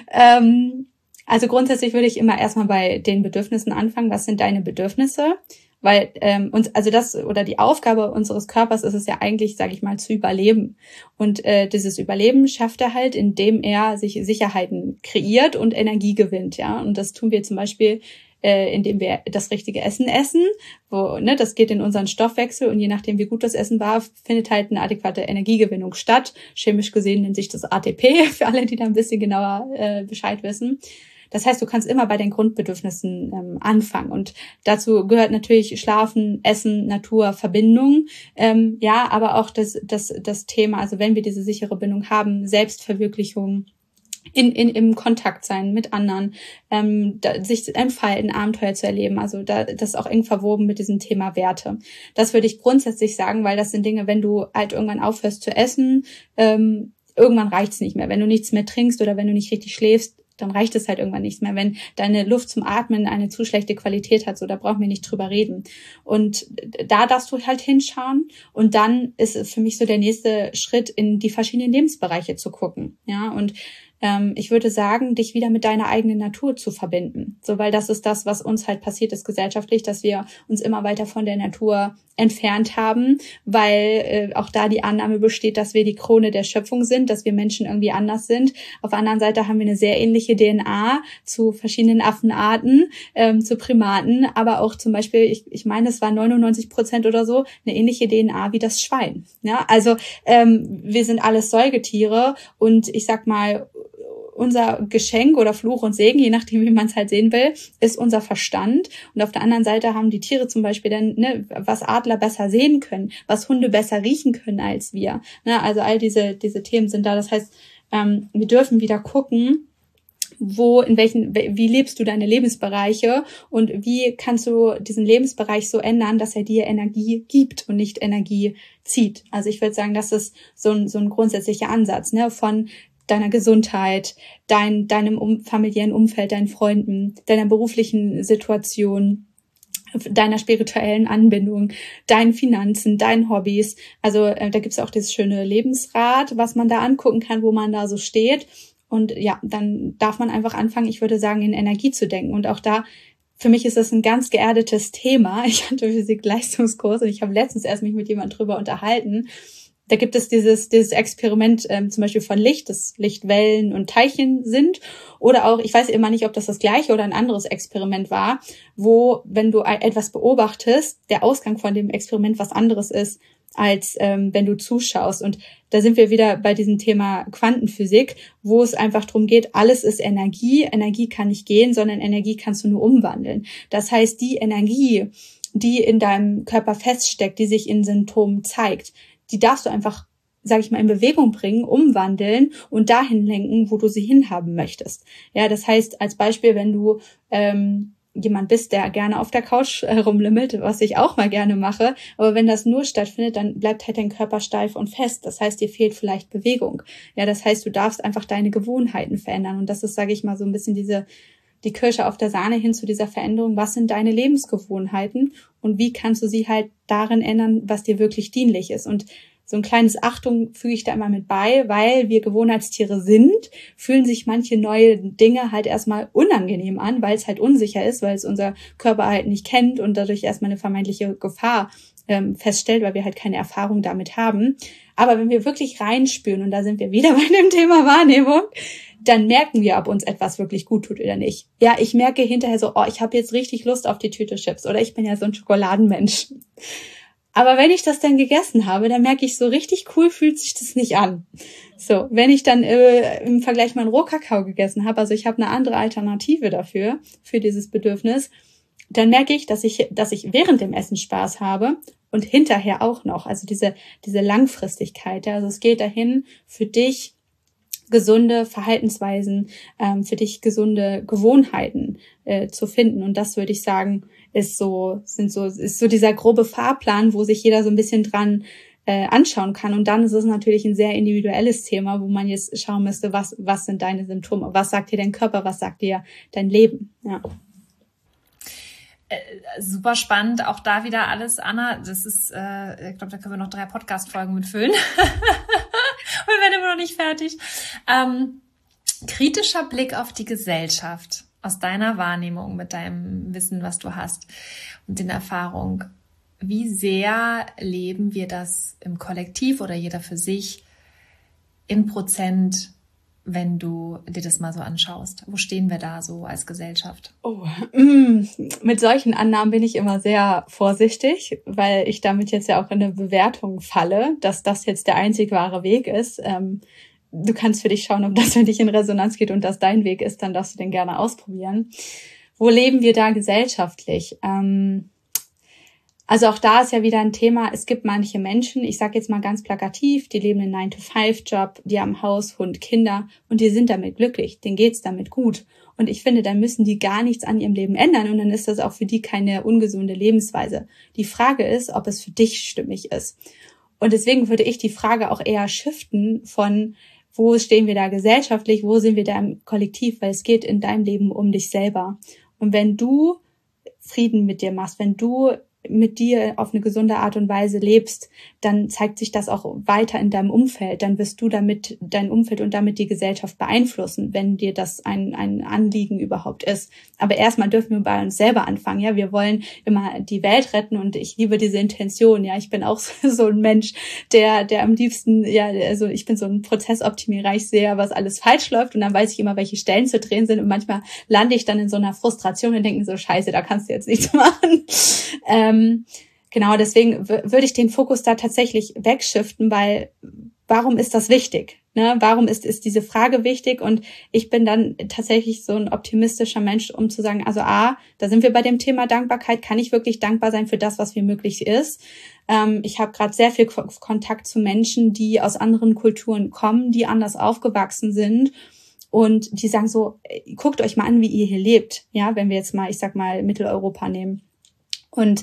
A: Ähm, also grundsätzlich würde ich immer erstmal bei den Bedürfnissen anfangen. Was sind deine Bedürfnisse? Weil ähm, uns, also das oder die Aufgabe unseres Körpers ist es ja eigentlich, sage ich mal, zu überleben. Und äh, dieses Überleben schafft er halt, indem er sich Sicherheiten kreiert und Energie gewinnt, ja. Und das tun wir zum Beispiel, äh, indem wir das richtige Essen essen, wo ne, das geht in unseren Stoffwechsel und je nachdem, wie gut das Essen war, findet halt eine adäquate Energiegewinnung statt. Chemisch gesehen nennt sich das A T P für alle, die da ein bisschen genauer äh, Bescheid wissen. Das heißt, du kannst immer bei den Grundbedürfnissen ähm, anfangen und dazu gehört natürlich Schlafen, Essen, Natur, Verbindung, ähm, ja, aber auch das das das Thema, also wenn wir diese sichere Bindung haben, Selbstverwirklichung, in in im Kontakt sein mit anderen, ähm, da, sich entfalten, Abenteuer zu erleben, also da, das ist auch eng verwoben mit diesem Thema Werte. Das würde ich grundsätzlich sagen, weil das sind Dinge, wenn du halt irgendwann aufhörst zu essen, ähm, irgendwann reicht's nicht mehr. Wenn du nichts mehr trinkst oder wenn du nicht richtig schläfst, dann reicht es halt irgendwann nichts mehr, wenn deine Luft zum Atmen eine zu schlechte Qualität hat, so, da brauchen wir nicht drüber reden. Und da darfst du halt hinschauen und dann ist es für mich so der nächste Schritt, in die verschiedenen Lebensbereiche zu gucken, ja, und ähm, ich würde sagen, dich wieder mit deiner eigenen Natur zu verbinden, so, weil das ist das, was uns halt passiert ist gesellschaftlich, dass wir uns immer weiter von der Natur entfernt haben, weil äh, auch da die Annahme besteht, dass wir die Krone der Schöpfung sind, dass wir Menschen irgendwie anders sind. Auf der anderen Seite haben wir eine sehr ähnliche D N A zu verschiedenen Affenarten, ähm, zu Primaten, aber auch zum Beispiel, ich, ich meine, es war neunundneunzig Prozent oder so, eine ähnliche D N A wie das Schwein. Ja, also ähm, wir sind alles Säugetiere und ich sag mal, unser Geschenk oder Fluch und Segen, je nachdem, wie man es halt sehen will, ist unser Verstand. Und auf der anderen Seite haben die Tiere zum Beispiel dann, ne, was Adler besser sehen können, was Hunde besser riechen können als wir. Ne, also all diese diese Themen sind da. Das heißt, ähm, wir dürfen wieder gucken, wo, in welchen, wie lebst du deine Lebensbereiche und wie kannst du diesen Lebensbereich so ändern, dass er dir Energie gibt und nicht Energie zieht. Also ich würde sagen, das ist so ein so ein grundsätzlicher Ansatz, ne, von deiner Gesundheit, dein, deinem um, familiären Umfeld, deinen Freunden, deiner beruflichen Situation, deiner spirituellen Anbindung, deinen Finanzen, deinen Hobbys. Also äh, da gibt's auch dieses schöne Lebensrad, was man da angucken kann, wo man da so steht. Und ja, dann darf man einfach anfangen, ich würde sagen, in Energie zu denken. Und auch da, für mich ist das ein ganz geerdetes Thema. Ich hatte Physik-Leistungskurs und ich habe letztens erst mich mit jemandem drüber unterhalten. Da gibt es dieses dieses Experiment ähm, zum Beispiel von Licht, dass Lichtwellen und Teilchen sind. Oder auch, ich weiß immer nicht, ob das das gleiche oder ein anderes Experiment war, wo, wenn du etwas beobachtest, der Ausgang von dem Experiment was anderes ist, als ähm, wenn du zuschaust. Und da sind wir wieder bei diesem Thema Quantenphysik, wo es einfach darum geht, alles ist Energie. Energie kann nicht gehen, sondern Energie kannst du nur umwandeln. Das heißt, die Energie, die in deinem Körper feststeckt, die sich in Symptomen zeigt, die darfst du einfach, sage ich mal, in Bewegung bringen, umwandeln und dahin lenken, wo du sie hinhaben möchtest. Ja, das heißt, als Beispiel, wenn du ähm, jemand bist, der gerne auf der Couch äh, rumlümmelt, was ich auch mal gerne mache, aber wenn das nur stattfindet, dann bleibt halt dein Körper steif und fest. Das heißt, dir fehlt vielleicht Bewegung. Ja, das heißt, du darfst einfach deine Gewohnheiten verändern. Und das ist, sage ich mal, so ein bisschen diese die Kirsche auf der Sahne hin zu dieser Veränderung. Was sind deine Lebensgewohnheiten und wie kannst du sie halt darin ändern, was dir wirklich dienlich ist? Und so ein kleines Achtung füge ich da immer mit bei, weil wir Gewohnheitstiere sind, fühlen sich manche neue Dinge halt erstmal unangenehm an, weil es halt unsicher ist, weil es unser Körper halt nicht kennt und dadurch erstmal eine vermeintliche Gefahr ähm, feststellt, weil wir halt keine Erfahrung damit haben. Aber wenn wir wirklich reinspüren, und da sind wir wieder bei dem Thema Wahrnehmung, dann merken wir, ob uns etwas wirklich gut tut oder nicht. Ja, ich merke hinterher so, oh, ich habe jetzt richtig Lust auf die Tüte Chips oder ich bin ja so ein Schokoladenmensch. Aber wenn ich das dann gegessen habe, dann merke ich, so richtig cool fühlt sich das nicht an. So, wenn ich dann äh, im Vergleich mal einen Rohkakao gegessen habe, also ich habe eine andere Alternative dafür, für dieses Bedürfnis, dann merke ich, dass ich, dass ich während dem Essen Spaß habe und hinterher auch noch. Also diese, diese Langfristigkeit. Ja, also es geht dahin, für dich gesunde Verhaltensweisen, ähm, für dich gesunde Gewohnheiten äh, zu finden. Und das würde ich sagen, ist so, sind so, ist so dieser grobe Fahrplan, wo sich jeder so ein bisschen dran äh, anschauen kann. Und dann ist es natürlich ein sehr individuelles Thema, wo man jetzt schauen müsste, was, was sind deine Symptome? Was sagt dir dein Körper? Was sagt dir dein Leben? Ja.
B: Äh, super spannend, auch da wieder alles, Anna. Das ist, äh, ich glaube, da können wir noch drei Podcast-Folgen mitfüllen. Wir werden immer noch nicht fertig. Ähm, kritischer Blick auf die Gesellschaft aus deiner Wahrnehmung, mit deinem Wissen, was du hast und den Erfahrungen. Wie sehr leben wir das im Kollektiv oder jeder für sich in Prozent, wenn du dir das mal so anschaust? Wo stehen wir da so als Gesellschaft?
A: Oh, mm, mit solchen Annahmen bin ich immer sehr vorsichtig, weil ich damit jetzt ja auch in eine Bewertung falle, dass das jetzt der einzig wahre Weg ist. Ähm, du kannst für dich schauen, ob das für dich in Resonanz geht und das dein Weg ist, dann darfst du den gerne ausprobieren. Wo leben wir da gesellschaftlich? Ähm, Also auch da ist ja wieder ein Thema, es gibt manche Menschen, ich sage jetzt mal ganz plakativ, die leben einen nine to five Job, die haben Haus, Hund, Kinder und die sind damit glücklich, denen geht's damit gut. Und ich finde, dann müssen die gar nichts an ihrem Leben ändern und dann ist das auch für die keine ungesunde Lebensweise. Die Frage ist, ob es für dich stimmig ist. Und deswegen würde ich die Frage auch eher shiften von, wo stehen wir da gesellschaftlich, wo sind wir da im Kollektiv, weil es geht in deinem Leben um dich selber. Und wenn du Frieden mit dir machst, wenn du mit dir auf eine gesunde Art und Weise lebst, dann zeigt sich das auch weiter in deinem Umfeld. Dann wirst du damit dein Umfeld und damit die Gesellschaft beeinflussen, wenn dir das ein, ein Anliegen überhaupt ist. Aber erstmal dürfen wir bei uns selber anfangen. Ja, wir wollen immer die Welt retten und ich liebe diese Intention. Ja, ich bin auch so ein Mensch, der, der am liebsten, ja, also ich bin so ein Prozessoptimierer. Ich sehe, was alles falsch läuft und dann weiß ich immer, welche Stellen zu drehen sind und manchmal lande ich dann in so einer Frustration und denke mir so, scheiße, da kannst du jetzt nichts machen. Ähm, Genau, deswegen w- würde ich den Fokus da tatsächlich wegshiften, weil warum ist das wichtig? Ne? Warum ist, ist diese Frage wichtig? Und ich bin dann tatsächlich so ein optimistischer Mensch, um zu sagen, also A, da sind wir bei dem Thema Dankbarkeit, kann ich wirklich dankbar sein für das, was mir möglich ist? Ähm, ich habe gerade sehr viel Ko- Kontakt zu Menschen, die aus anderen Kulturen kommen, die anders aufgewachsen sind. Und die sagen so, guckt euch mal an, wie ihr hier lebt. Ja, wenn wir jetzt mal, ich sag mal, Mitteleuropa nehmen. Und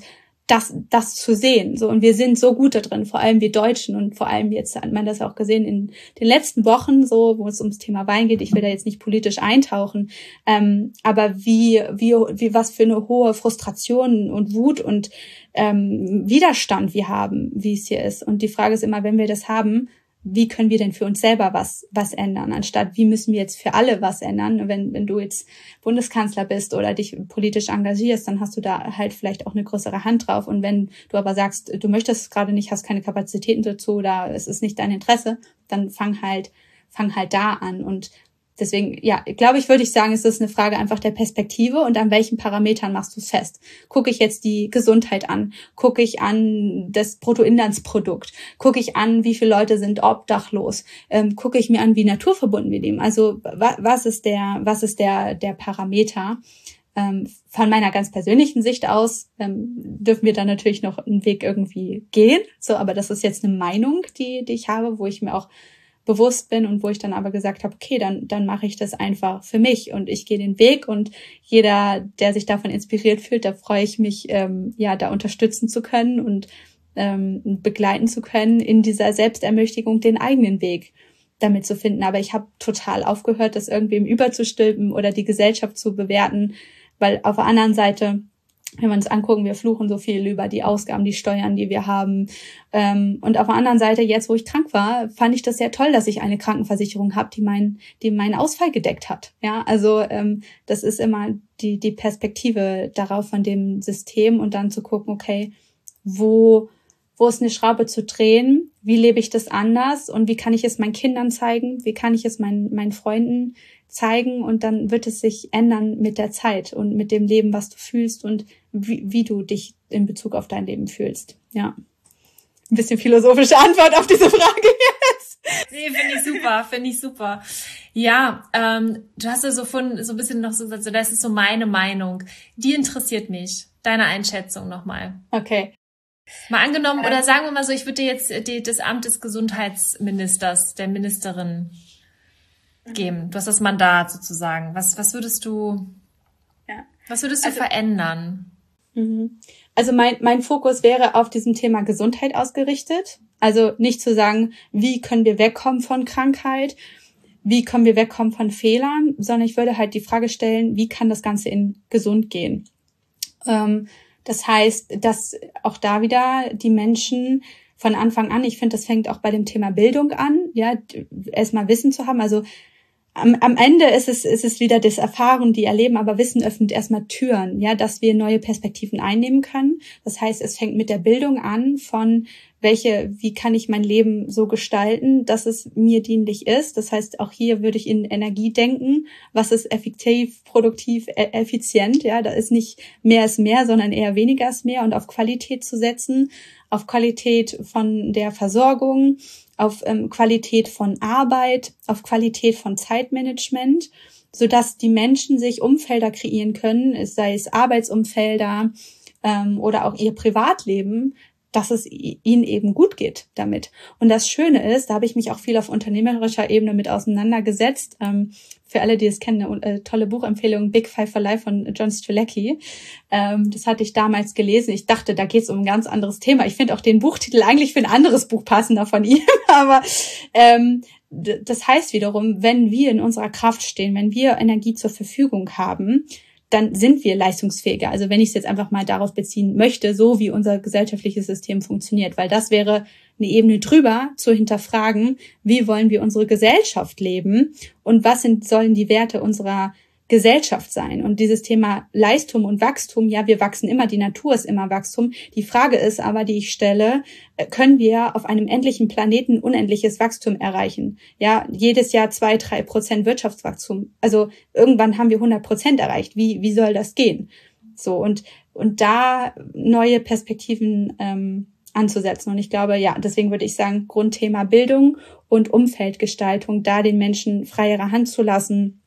A: das, das zu sehen. So, und wir sind so gut da drin, vor allem wir Deutschen und vor allem jetzt hat man das auch gesehen in den letzten Wochen, so, wo es ums Thema Wein geht. Ich will da jetzt nicht politisch eintauchen, ähm, aber wie, wie, wie, was für eine hohe Frustration und Wut und ähm, Widerstand wir haben, wie es hier ist. Und die Frage ist immer, wenn wir das haben, wie können wir denn für uns selber was was ändern, anstatt wie müssen wir jetzt für alle was ändern. Wenn wenn du jetzt Bundeskanzler bist oder dich politisch engagierst, dann hast du da halt vielleicht auch eine größere Hand drauf. Und wenn du aber sagst, du möchtest es gerade nicht, hast keine Kapazitäten dazu oder es ist nicht dein Interesse, dann fang halt fang halt da an. Und deswegen, ja, glaube ich, würde ich sagen, es ist eine Frage einfach der Perspektive und an welchen Parametern machst du es fest. Gucke ich jetzt die Gesundheit an? Gucke ich an das Bruttoinlandsprodukt? Gucke ich an, wie viele Leute sind obdachlos? Ähm, gucke ich mir an, wie naturverbunden wir leben? Also wa- was ist der, was ist der, der Parameter? Ähm, von meiner ganz persönlichen Sicht aus ähm, dürfen wir da natürlich noch einen Weg irgendwie gehen. So, aber das ist jetzt eine Meinung, die, die ich habe, wo ich mir auch bewusst bin und wo ich dann aber gesagt habe, okay, dann dann mache ich das einfach für mich und ich gehe den Weg und jeder, der sich davon inspiriert fühlt, da freue ich mich, ähm, ja, da unterstützen zu können und ähm, begleiten zu können, in dieser Selbstermächtigung den eigenen Weg damit zu finden. Aber ich habe total aufgehört, das irgendwem überzustülpen oder die Gesellschaft zu bewerten, weil auf der anderen Seite, wenn wir uns angucken, wir fluchen so viel über die Ausgaben, die Steuern, die wir haben. Ähm, und auf der anderen Seite, jetzt wo ich krank war, fand ich das sehr toll, dass ich eine Krankenversicherung habe, die meinen die meinen Ausfall gedeckt hat. Ja, also ähm, das ist immer die die Perspektive darauf von dem System und dann zu gucken, okay, wo wo ist eine Schraube zu drehen? Wie lebe ich das anders? Und wie kann ich es meinen Kindern zeigen? Wie kann ich es meinen meinen Freunden zeigen? Und dann wird es sich ändern mit der Zeit und mit dem Leben, was du fühlst und wie, wie du dich in Bezug auf dein Leben fühlst. Ja. Ein bisschen philosophische Antwort auf diese Frage jetzt.
B: Nee, finde ich super, finde ich super. Ja, ähm, du hast ja so von, so ein bisschen noch so gesagt, so, das ist so meine Meinung. Die interessiert mich. Deine Einschätzung nochmal.
A: Okay.
B: Mal angenommen, oder sagen wir mal so, ich würde dir jetzt die, das Amt des Gesundheitsministers, der Ministerin geben. Du hast das Mandat sozusagen. Was, was würdest du,
A: ja.
B: was würdest du
A: also,
B: verändern?
A: Also mein, mein Fokus wäre auf diesem Thema Gesundheit ausgerichtet. Also nicht zu sagen, wie können wir wegkommen von Krankheit, wie können wir wegkommen von Fehlern, sondern ich würde halt die Frage stellen, wie kann das Ganze in gesund gehen? Ähm, das heißt, dass auch da wieder die Menschen von Anfang an, ich finde, das fängt auch bei dem Thema Bildung an, ja, erstmal Wissen zu haben. Also am, am Ende ist es, ist es wieder das Erfahren, die Erleben, aber Wissen öffnet erstmal Türen, ja, dass wir neue Perspektiven einnehmen können. Das heißt, es fängt mit der Bildung an von welche, wie kann ich mein Leben so gestalten, dass es mir dienlich ist. Das heißt, auch hier würde ich in Energie denken. Was ist effektiv, produktiv, effizient? Ja, da ist nicht mehr ist mehr, sondern eher weniger ist mehr und auf Qualität zu setzen, auf Qualität von der Versorgung, auf ähm, Qualität von Arbeit, auf Qualität von Zeitmanagement, sodass die Menschen sich Umfelder kreieren können, sei es Arbeitsumfelder ähm, oder auch ihr Privatleben, dass es ihnen eben gut geht damit. Und das Schöne ist, da habe ich mich auch viel auf unternehmerischer Ebene mit auseinandergesetzt. Ähm, für alle, die es kennen, eine äh, tolle Buchempfehlung, Big Five for Life von John Strzelecki. Ähm, das hatte ich damals gelesen. Ich dachte, da geht es um ein ganz anderes Thema. Ich finde auch den Buchtitel eigentlich für ein anderes Buch passender von ihm. Aber ähm, d- das heißt wiederum, wenn wir in unserer Kraft stehen, wenn wir Energie zur Verfügung haben, dann sind wir leistungsfähiger. Also wenn ich es jetzt einfach mal darauf beziehen möchte, so wie unser gesellschaftliches System funktioniert, weil das wäre eine Ebene drüber, zu hinterfragen, wie wollen wir unsere Gesellschaft leben und was sind, sollen die Werte unserer Gesellschaft sein. Und dieses Thema Leistung und Wachstum, ja, wir wachsen immer, die Natur ist immer Wachstum. Die Frage ist aber, die ich stelle, können wir auf einem endlichen Planeten unendliches Wachstum erreichen? Ja, jedes Jahr zwei, drei Prozent Wirtschaftswachstum. Also irgendwann haben wir hundert Prozent erreicht. Wie, wie soll das gehen? So, und, und da neue Perspektiven, ähm, anzusetzen. Und ich glaube, ja, deswegen würde ich sagen, Grundthema Bildung und Umfeldgestaltung, da den Menschen freiere Hand zu lassen,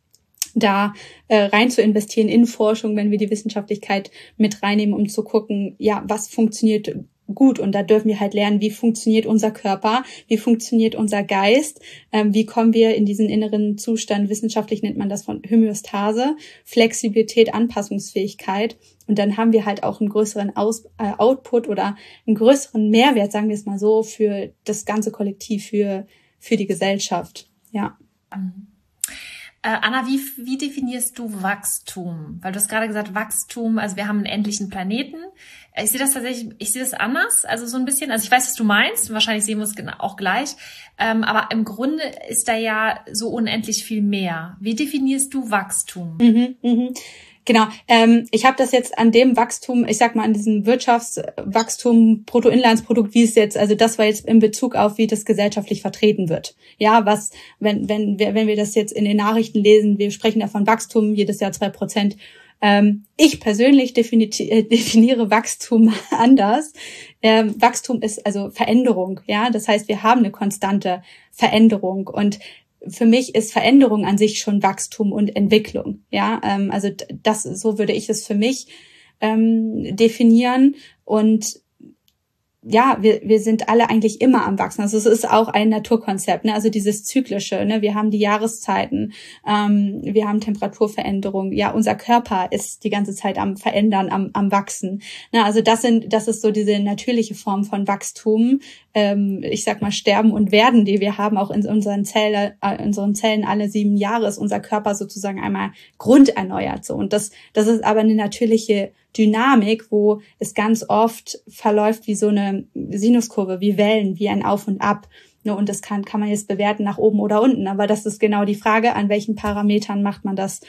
A: da äh, rein zu investieren in Forschung, wenn wir die Wissenschaftlichkeit mit reinnehmen, um zu gucken, ja, was funktioniert gut. Und da dürfen wir halt lernen, wie funktioniert unser Körper, wie funktioniert unser Geist, ähm, wie kommen wir in diesen inneren Zustand, wissenschaftlich nennt man das von Homöostase, Flexibilität, Anpassungsfähigkeit. Und dann haben wir halt auch einen größeren Aus, äh, Output oder einen größeren Mehrwert, sagen wir es mal so, für das ganze Kollektiv, für, für die Gesellschaft. Ja.
B: Mhm. Äh, Anna, wie, wie definierst du Wachstum? Weil du hast gerade gesagt, Wachstum, also wir haben einen endlichen Planeten. Ich sehe das tatsächlich, ich sehe das anders, also so ein bisschen. Also ich weiß, was du meinst, wahrscheinlich sehen wir es auch gleich. Ähm, aber im Grunde ist da ja so unendlich viel mehr. Wie definierst du Wachstum?
A: Mhm, mhm. Genau, ähm, ich habe das jetzt an dem Wachstum, ich sag mal an diesem Wirtschaftswachstum, Bruttoinlandsprodukt, wie es jetzt, also das war jetzt in Bezug auf, wie das gesellschaftlich vertreten wird. Ja, was, wenn wenn wir wenn wir das jetzt in den Nachrichten lesen, wir sprechen ja von Wachstum, jedes Jahr zwei Prozent. Ähm, ich persönlich defini- äh, definiere Wachstum anders. Ähm, Wachstum ist also Veränderung, ja, das heißt, wir haben eine konstante Veränderung und für mich ist Veränderung an sich schon Wachstum und Entwicklung. Ja, ähm, also das, so würde ich es für mich ähm, definieren. Und ja, wir wir sind alle eigentlich immer am Wachsen. Also es ist auch ein Naturkonzept, ne? Also dieses Zyklische, ne? Wir haben die Jahreszeiten, ähm, wir haben Temperaturveränderungen. Ja, unser Körper ist die ganze Zeit am Verändern, am am Wachsen. Ne? Also das sind, das ist so diese natürliche Form von Wachstum. Ähm, ich sag mal Sterben und Werden, die wir haben, auch in unseren Zellen, äh, in unseren Zellen alle sieben Jahre ist unser Körper sozusagen einmal grunderneuert. So und das, das ist aber eine natürliche Dynamik, wo es ganz oft verläuft wie so eine Sinuskurve, wie Wellen, wie ein Auf und Ab. Und das kann, kann man jetzt bewerten nach oben oder unten. Aber das ist genau die Frage, an welchen Parametern macht man das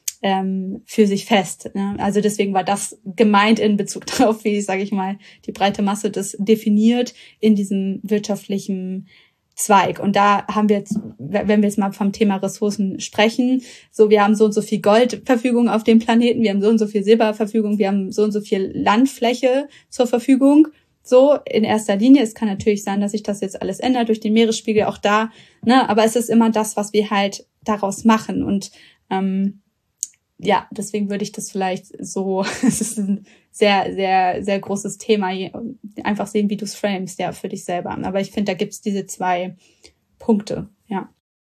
A: ähm, für sich fest. Ne? Also deswegen war das gemeint in Bezug darauf, wie, sage ich mal, die breite Masse das definiert in diesem wirtschaftlichen Zweig. Und da haben wir jetzt, wenn wir jetzt mal vom Thema Ressourcen sprechen, so wir haben so und so viel Goldverfügung auf dem Planeten, wir haben so und so viel Silberverfügung, wir haben so und so viel Landfläche zur Verfügung. So in erster Linie. Es kann natürlich sein, dass sich das jetzt alles ändert durch den Meeresspiegel, auch da, ne? Aber es ist immer das, was wir halt daraus machen. Und ähm, ja, deswegen würde ich das vielleicht so, es ist ein sehr, sehr, sehr großes Thema, einfach sehen, wie du es framest, ja, für dich selber. Aber ich finde, da gibt's diese zwei Punkte, ja.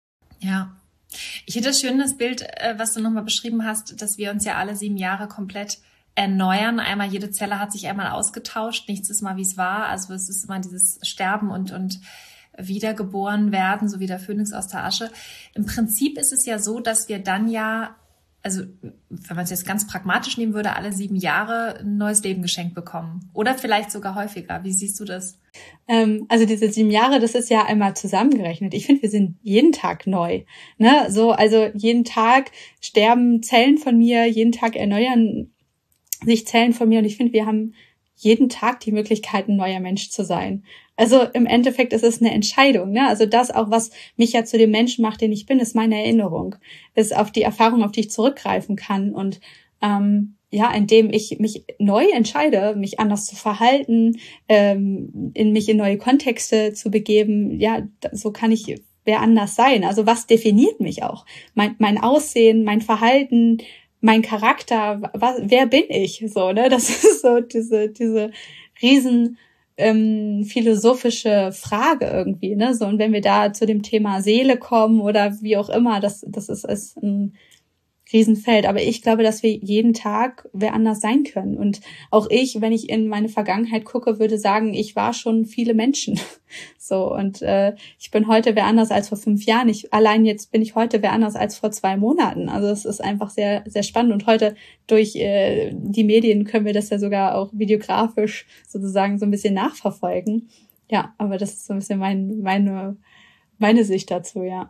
B: Ja. Ich finde das schön, das Bild, was du nochmal beschrieben hast, dass wir uns ja alle sieben Jahre komplett erneuern. Einmal jede Zelle hat sich einmal ausgetauscht, nichts ist mal, wie es war. Also es ist immer dieses Sterben und, und wiedergeboren werden, so wie der Phönix aus der Asche. Im Prinzip ist es ja so, dass wir dann ja, also wenn man es jetzt ganz pragmatisch nehmen würde, alle sieben Jahre ein neues Leben geschenkt bekommen. Oder vielleicht sogar häufiger. Wie siehst du das?
A: Ähm, also diese sieben Jahre, das ist ja einmal zusammengerechnet. Ich finde, wir sind jeden Tag neu. Ne? So, also jeden Tag sterben Zellen von mir, jeden Tag erneuern sich Zellen von mir. Und ich finde, wir haben jeden Tag die Möglichkeit, ein neuer Mensch zu sein. Also im Endeffekt ist es eine Entscheidung, ne? Also das auch, was mich ja zu dem Menschen macht, den ich bin, ist meine Erinnerung. Ist auf die Erfahrung, auf die ich zurückgreifen kann. Und ähm, ja, indem ich mich neu entscheide, mich anders zu verhalten, ähm, in mich in neue Kontexte zu begeben, ja, so kann ich wer anders sein. Also was definiert mich auch? Mein, mein Aussehen, mein Verhalten, mein Charakter, was, wer bin ich? So, ne? Das ist so diese, diese riesen ähm, philosophische Frage irgendwie, ne? So, und wenn wir da zu dem Thema Seele kommen oder wie auch immer, das, das ist, ist ein Riesenfeld. Aber ich glaube, dass wir jeden Tag wer anders sein können. Und auch ich, wenn ich in meine Vergangenheit gucke, würde sagen, ich war schon viele Menschen. So, und äh, ich bin heute wer anders als vor fünf Jahren. Ich allein jetzt bin ich heute wer anders als vor zwei Monaten. Also es ist einfach sehr, sehr spannend. Und heute durch äh, die Medien können wir das ja sogar auch videografisch sozusagen so ein bisschen nachverfolgen. Ja, aber das ist so ein bisschen mein, meine, meine Sicht dazu, ja.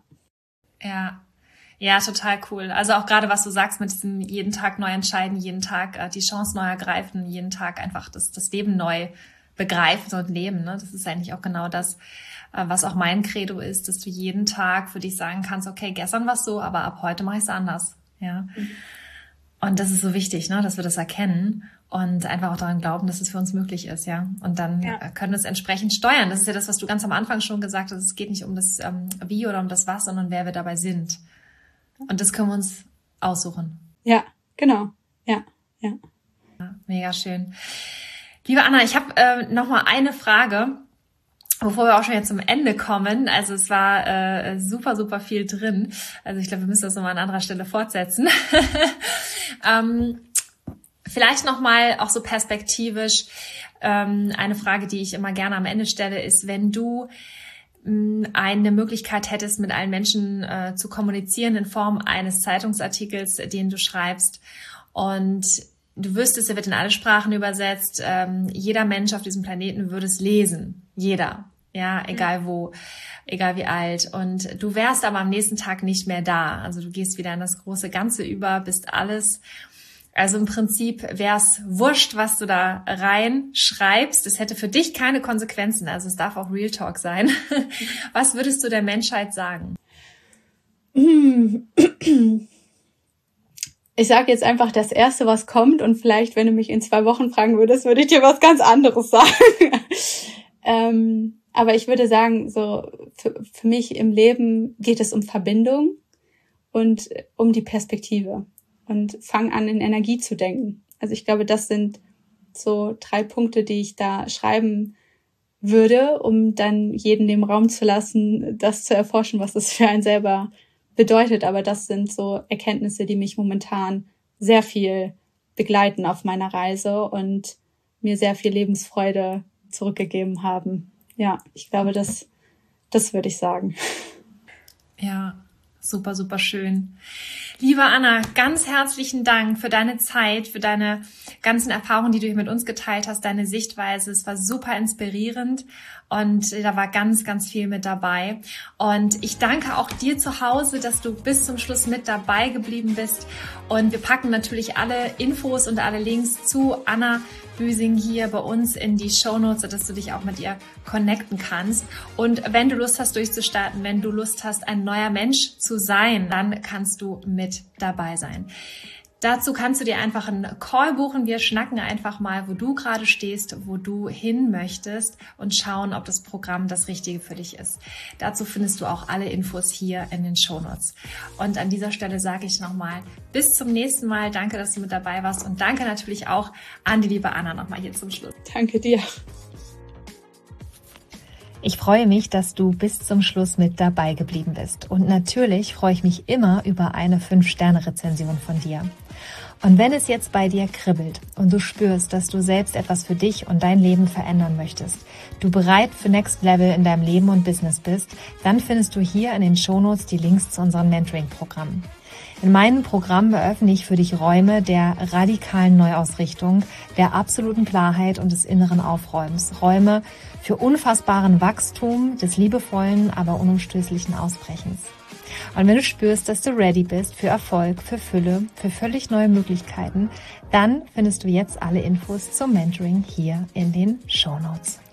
B: Ja. Ja, total cool. Also auch gerade, was du sagst mit diesem jeden Tag neu entscheiden, jeden Tag äh, die Chance neu ergreifen, jeden Tag einfach das, das Leben neu begreifen und leben. Ne? Das ist eigentlich auch genau das, äh, was auch mein Credo ist, dass du jeden Tag für dich sagen kannst, okay, gestern war es so, aber ab heute mache ich es anders. Ja. Mhm. Und das ist so wichtig, ne, dass wir das erkennen und einfach auch daran glauben, dass es für uns möglich ist, ja. Und dann ja. können wir es entsprechend steuern. Das ist ja das, was du ganz am Anfang schon gesagt hast. Es geht nicht um das ähm, Wie oder um das Was, sondern wer wir dabei sind. Und das können wir uns aussuchen.
A: Ja, genau. Ja, ja.
B: Ja, mega schön. Liebe Anna, ich habe äh, noch mal eine Frage, bevor wir auch schon jetzt zum Ende kommen. Also es war äh, super, super viel drin. Also ich glaube, wir müssen das nochmal an anderer Stelle fortsetzen. ähm, vielleicht nochmal auch so perspektivisch ähm, eine Frage, die ich immer gerne am Ende stelle, ist, wenn du mh, eine Möglichkeit hättest, mit allen Menschen äh, zu kommunizieren in Form eines Zeitungsartikels, den du schreibst, und du wüsstest, er wird in alle Sprachen übersetzt. Ähm, jeder Mensch auf diesem Planeten würde es lesen. Jeder. Ja, egal wo, egal wie alt. Und du wärst aber am nächsten Tag nicht mehr da. Also du gehst wieder in das große Ganze über, bist alles. Also im Prinzip wär's wurscht, was du da rein schreibst. Es hätte für dich keine Konsequenzen. Also es darf auch Real Talk sein. Was würdest du der Menschheit sagen?
A: Ich sage jetzt einfach das Erste, was kommt, und vielleicht, wenn du mich in zwei Wochen fragen würdest, würde ich dir was ganz anderes sagen. ähm, aber ich würde sagen, so für, für mich im Leben geht es um Verbindung und um die Perspektive. Und fang an, in Energie zu denken. Also ich glaube, das sind so drei Punkte, die ich da schreiben würde, um dann jeden den Raum zu lassen, das zu erforschen, was es für einen selber bedeutet. Aber das sind so Erkenntnisse, die mich momentan sehr viel begleiten auf meiner Reise und mir sehr viel Lebensfreude zurückgegeben haben. Ja, ich glaube, das, das würde ich sagen.
B: Ja, super, super schön. Liebe Anna, ganz herzlichen Dank für deine Zeit, für deine ganzen Erfahrungen, die du hier mit uns geteilt hast, deine Sichtweise. Es war super inspirierend und da war ganz, ganz viel mit dabei. Und ich danke auch dir zu Hause, dass du bis zum Schluss mit dabei geblieben bist. Und wir packen natürlich alle Infos und alle Links zu Anna Büsing hier bei uns in die Shownotes, sodass du dich auch mit ihr connecten kannst. Und wenn du Lust hast, durchzustarten, wenn du Lust hast, ein neuer Mensch zu sein, dann kannst du mit dabei sein. Dazu kannst du dir einfach einen Call buchen. Wir schnacken einfach mal, wo du gerade stehst, wo du hin möchtest und schauen, ob das Programm das Richtige für dich ist. Dazu findest du auch alle Infos hier in den Shownotes. Und an dieser Stelle sage ich nochmal, bis zum nächsten Mal. Danke, dass du mit dabei warst, und danke natürlich auch an die liebe Anna nochmal hier zum Schluss.
A: Danke dir.
C: Ich freue mich, dass du bis zum Schluss mit dabei geblieben bist. Und natürlich freue ich mich immer über eine fünf Sterne Rezension von dir. Und wenn es jetzt bei dir kribbelt und du spürst, dass du selbst etwas für dich und dein Leben verändern möchtest, du bereit für Next Level in deinem Leben und Business bist, dann findest du hier in den Shownotes die Links zu unseren Mentoring-Programmen. In meinem Programm eröffne ich für dich Räume der radikalen Neuausrichtung, der absoluten Klarheit und des inneren Aufräumens. Räume für unfassbaren Wachstum, des liebevollen, aber unumstößlichen Ausbrechens. Und wenn du spürst, dass du ready bist für Erfolg, für Fülle, für völlig neue Möglichkeiten, dann findest du jetzt alle Infos zum Mentoring hier in den Shownotes.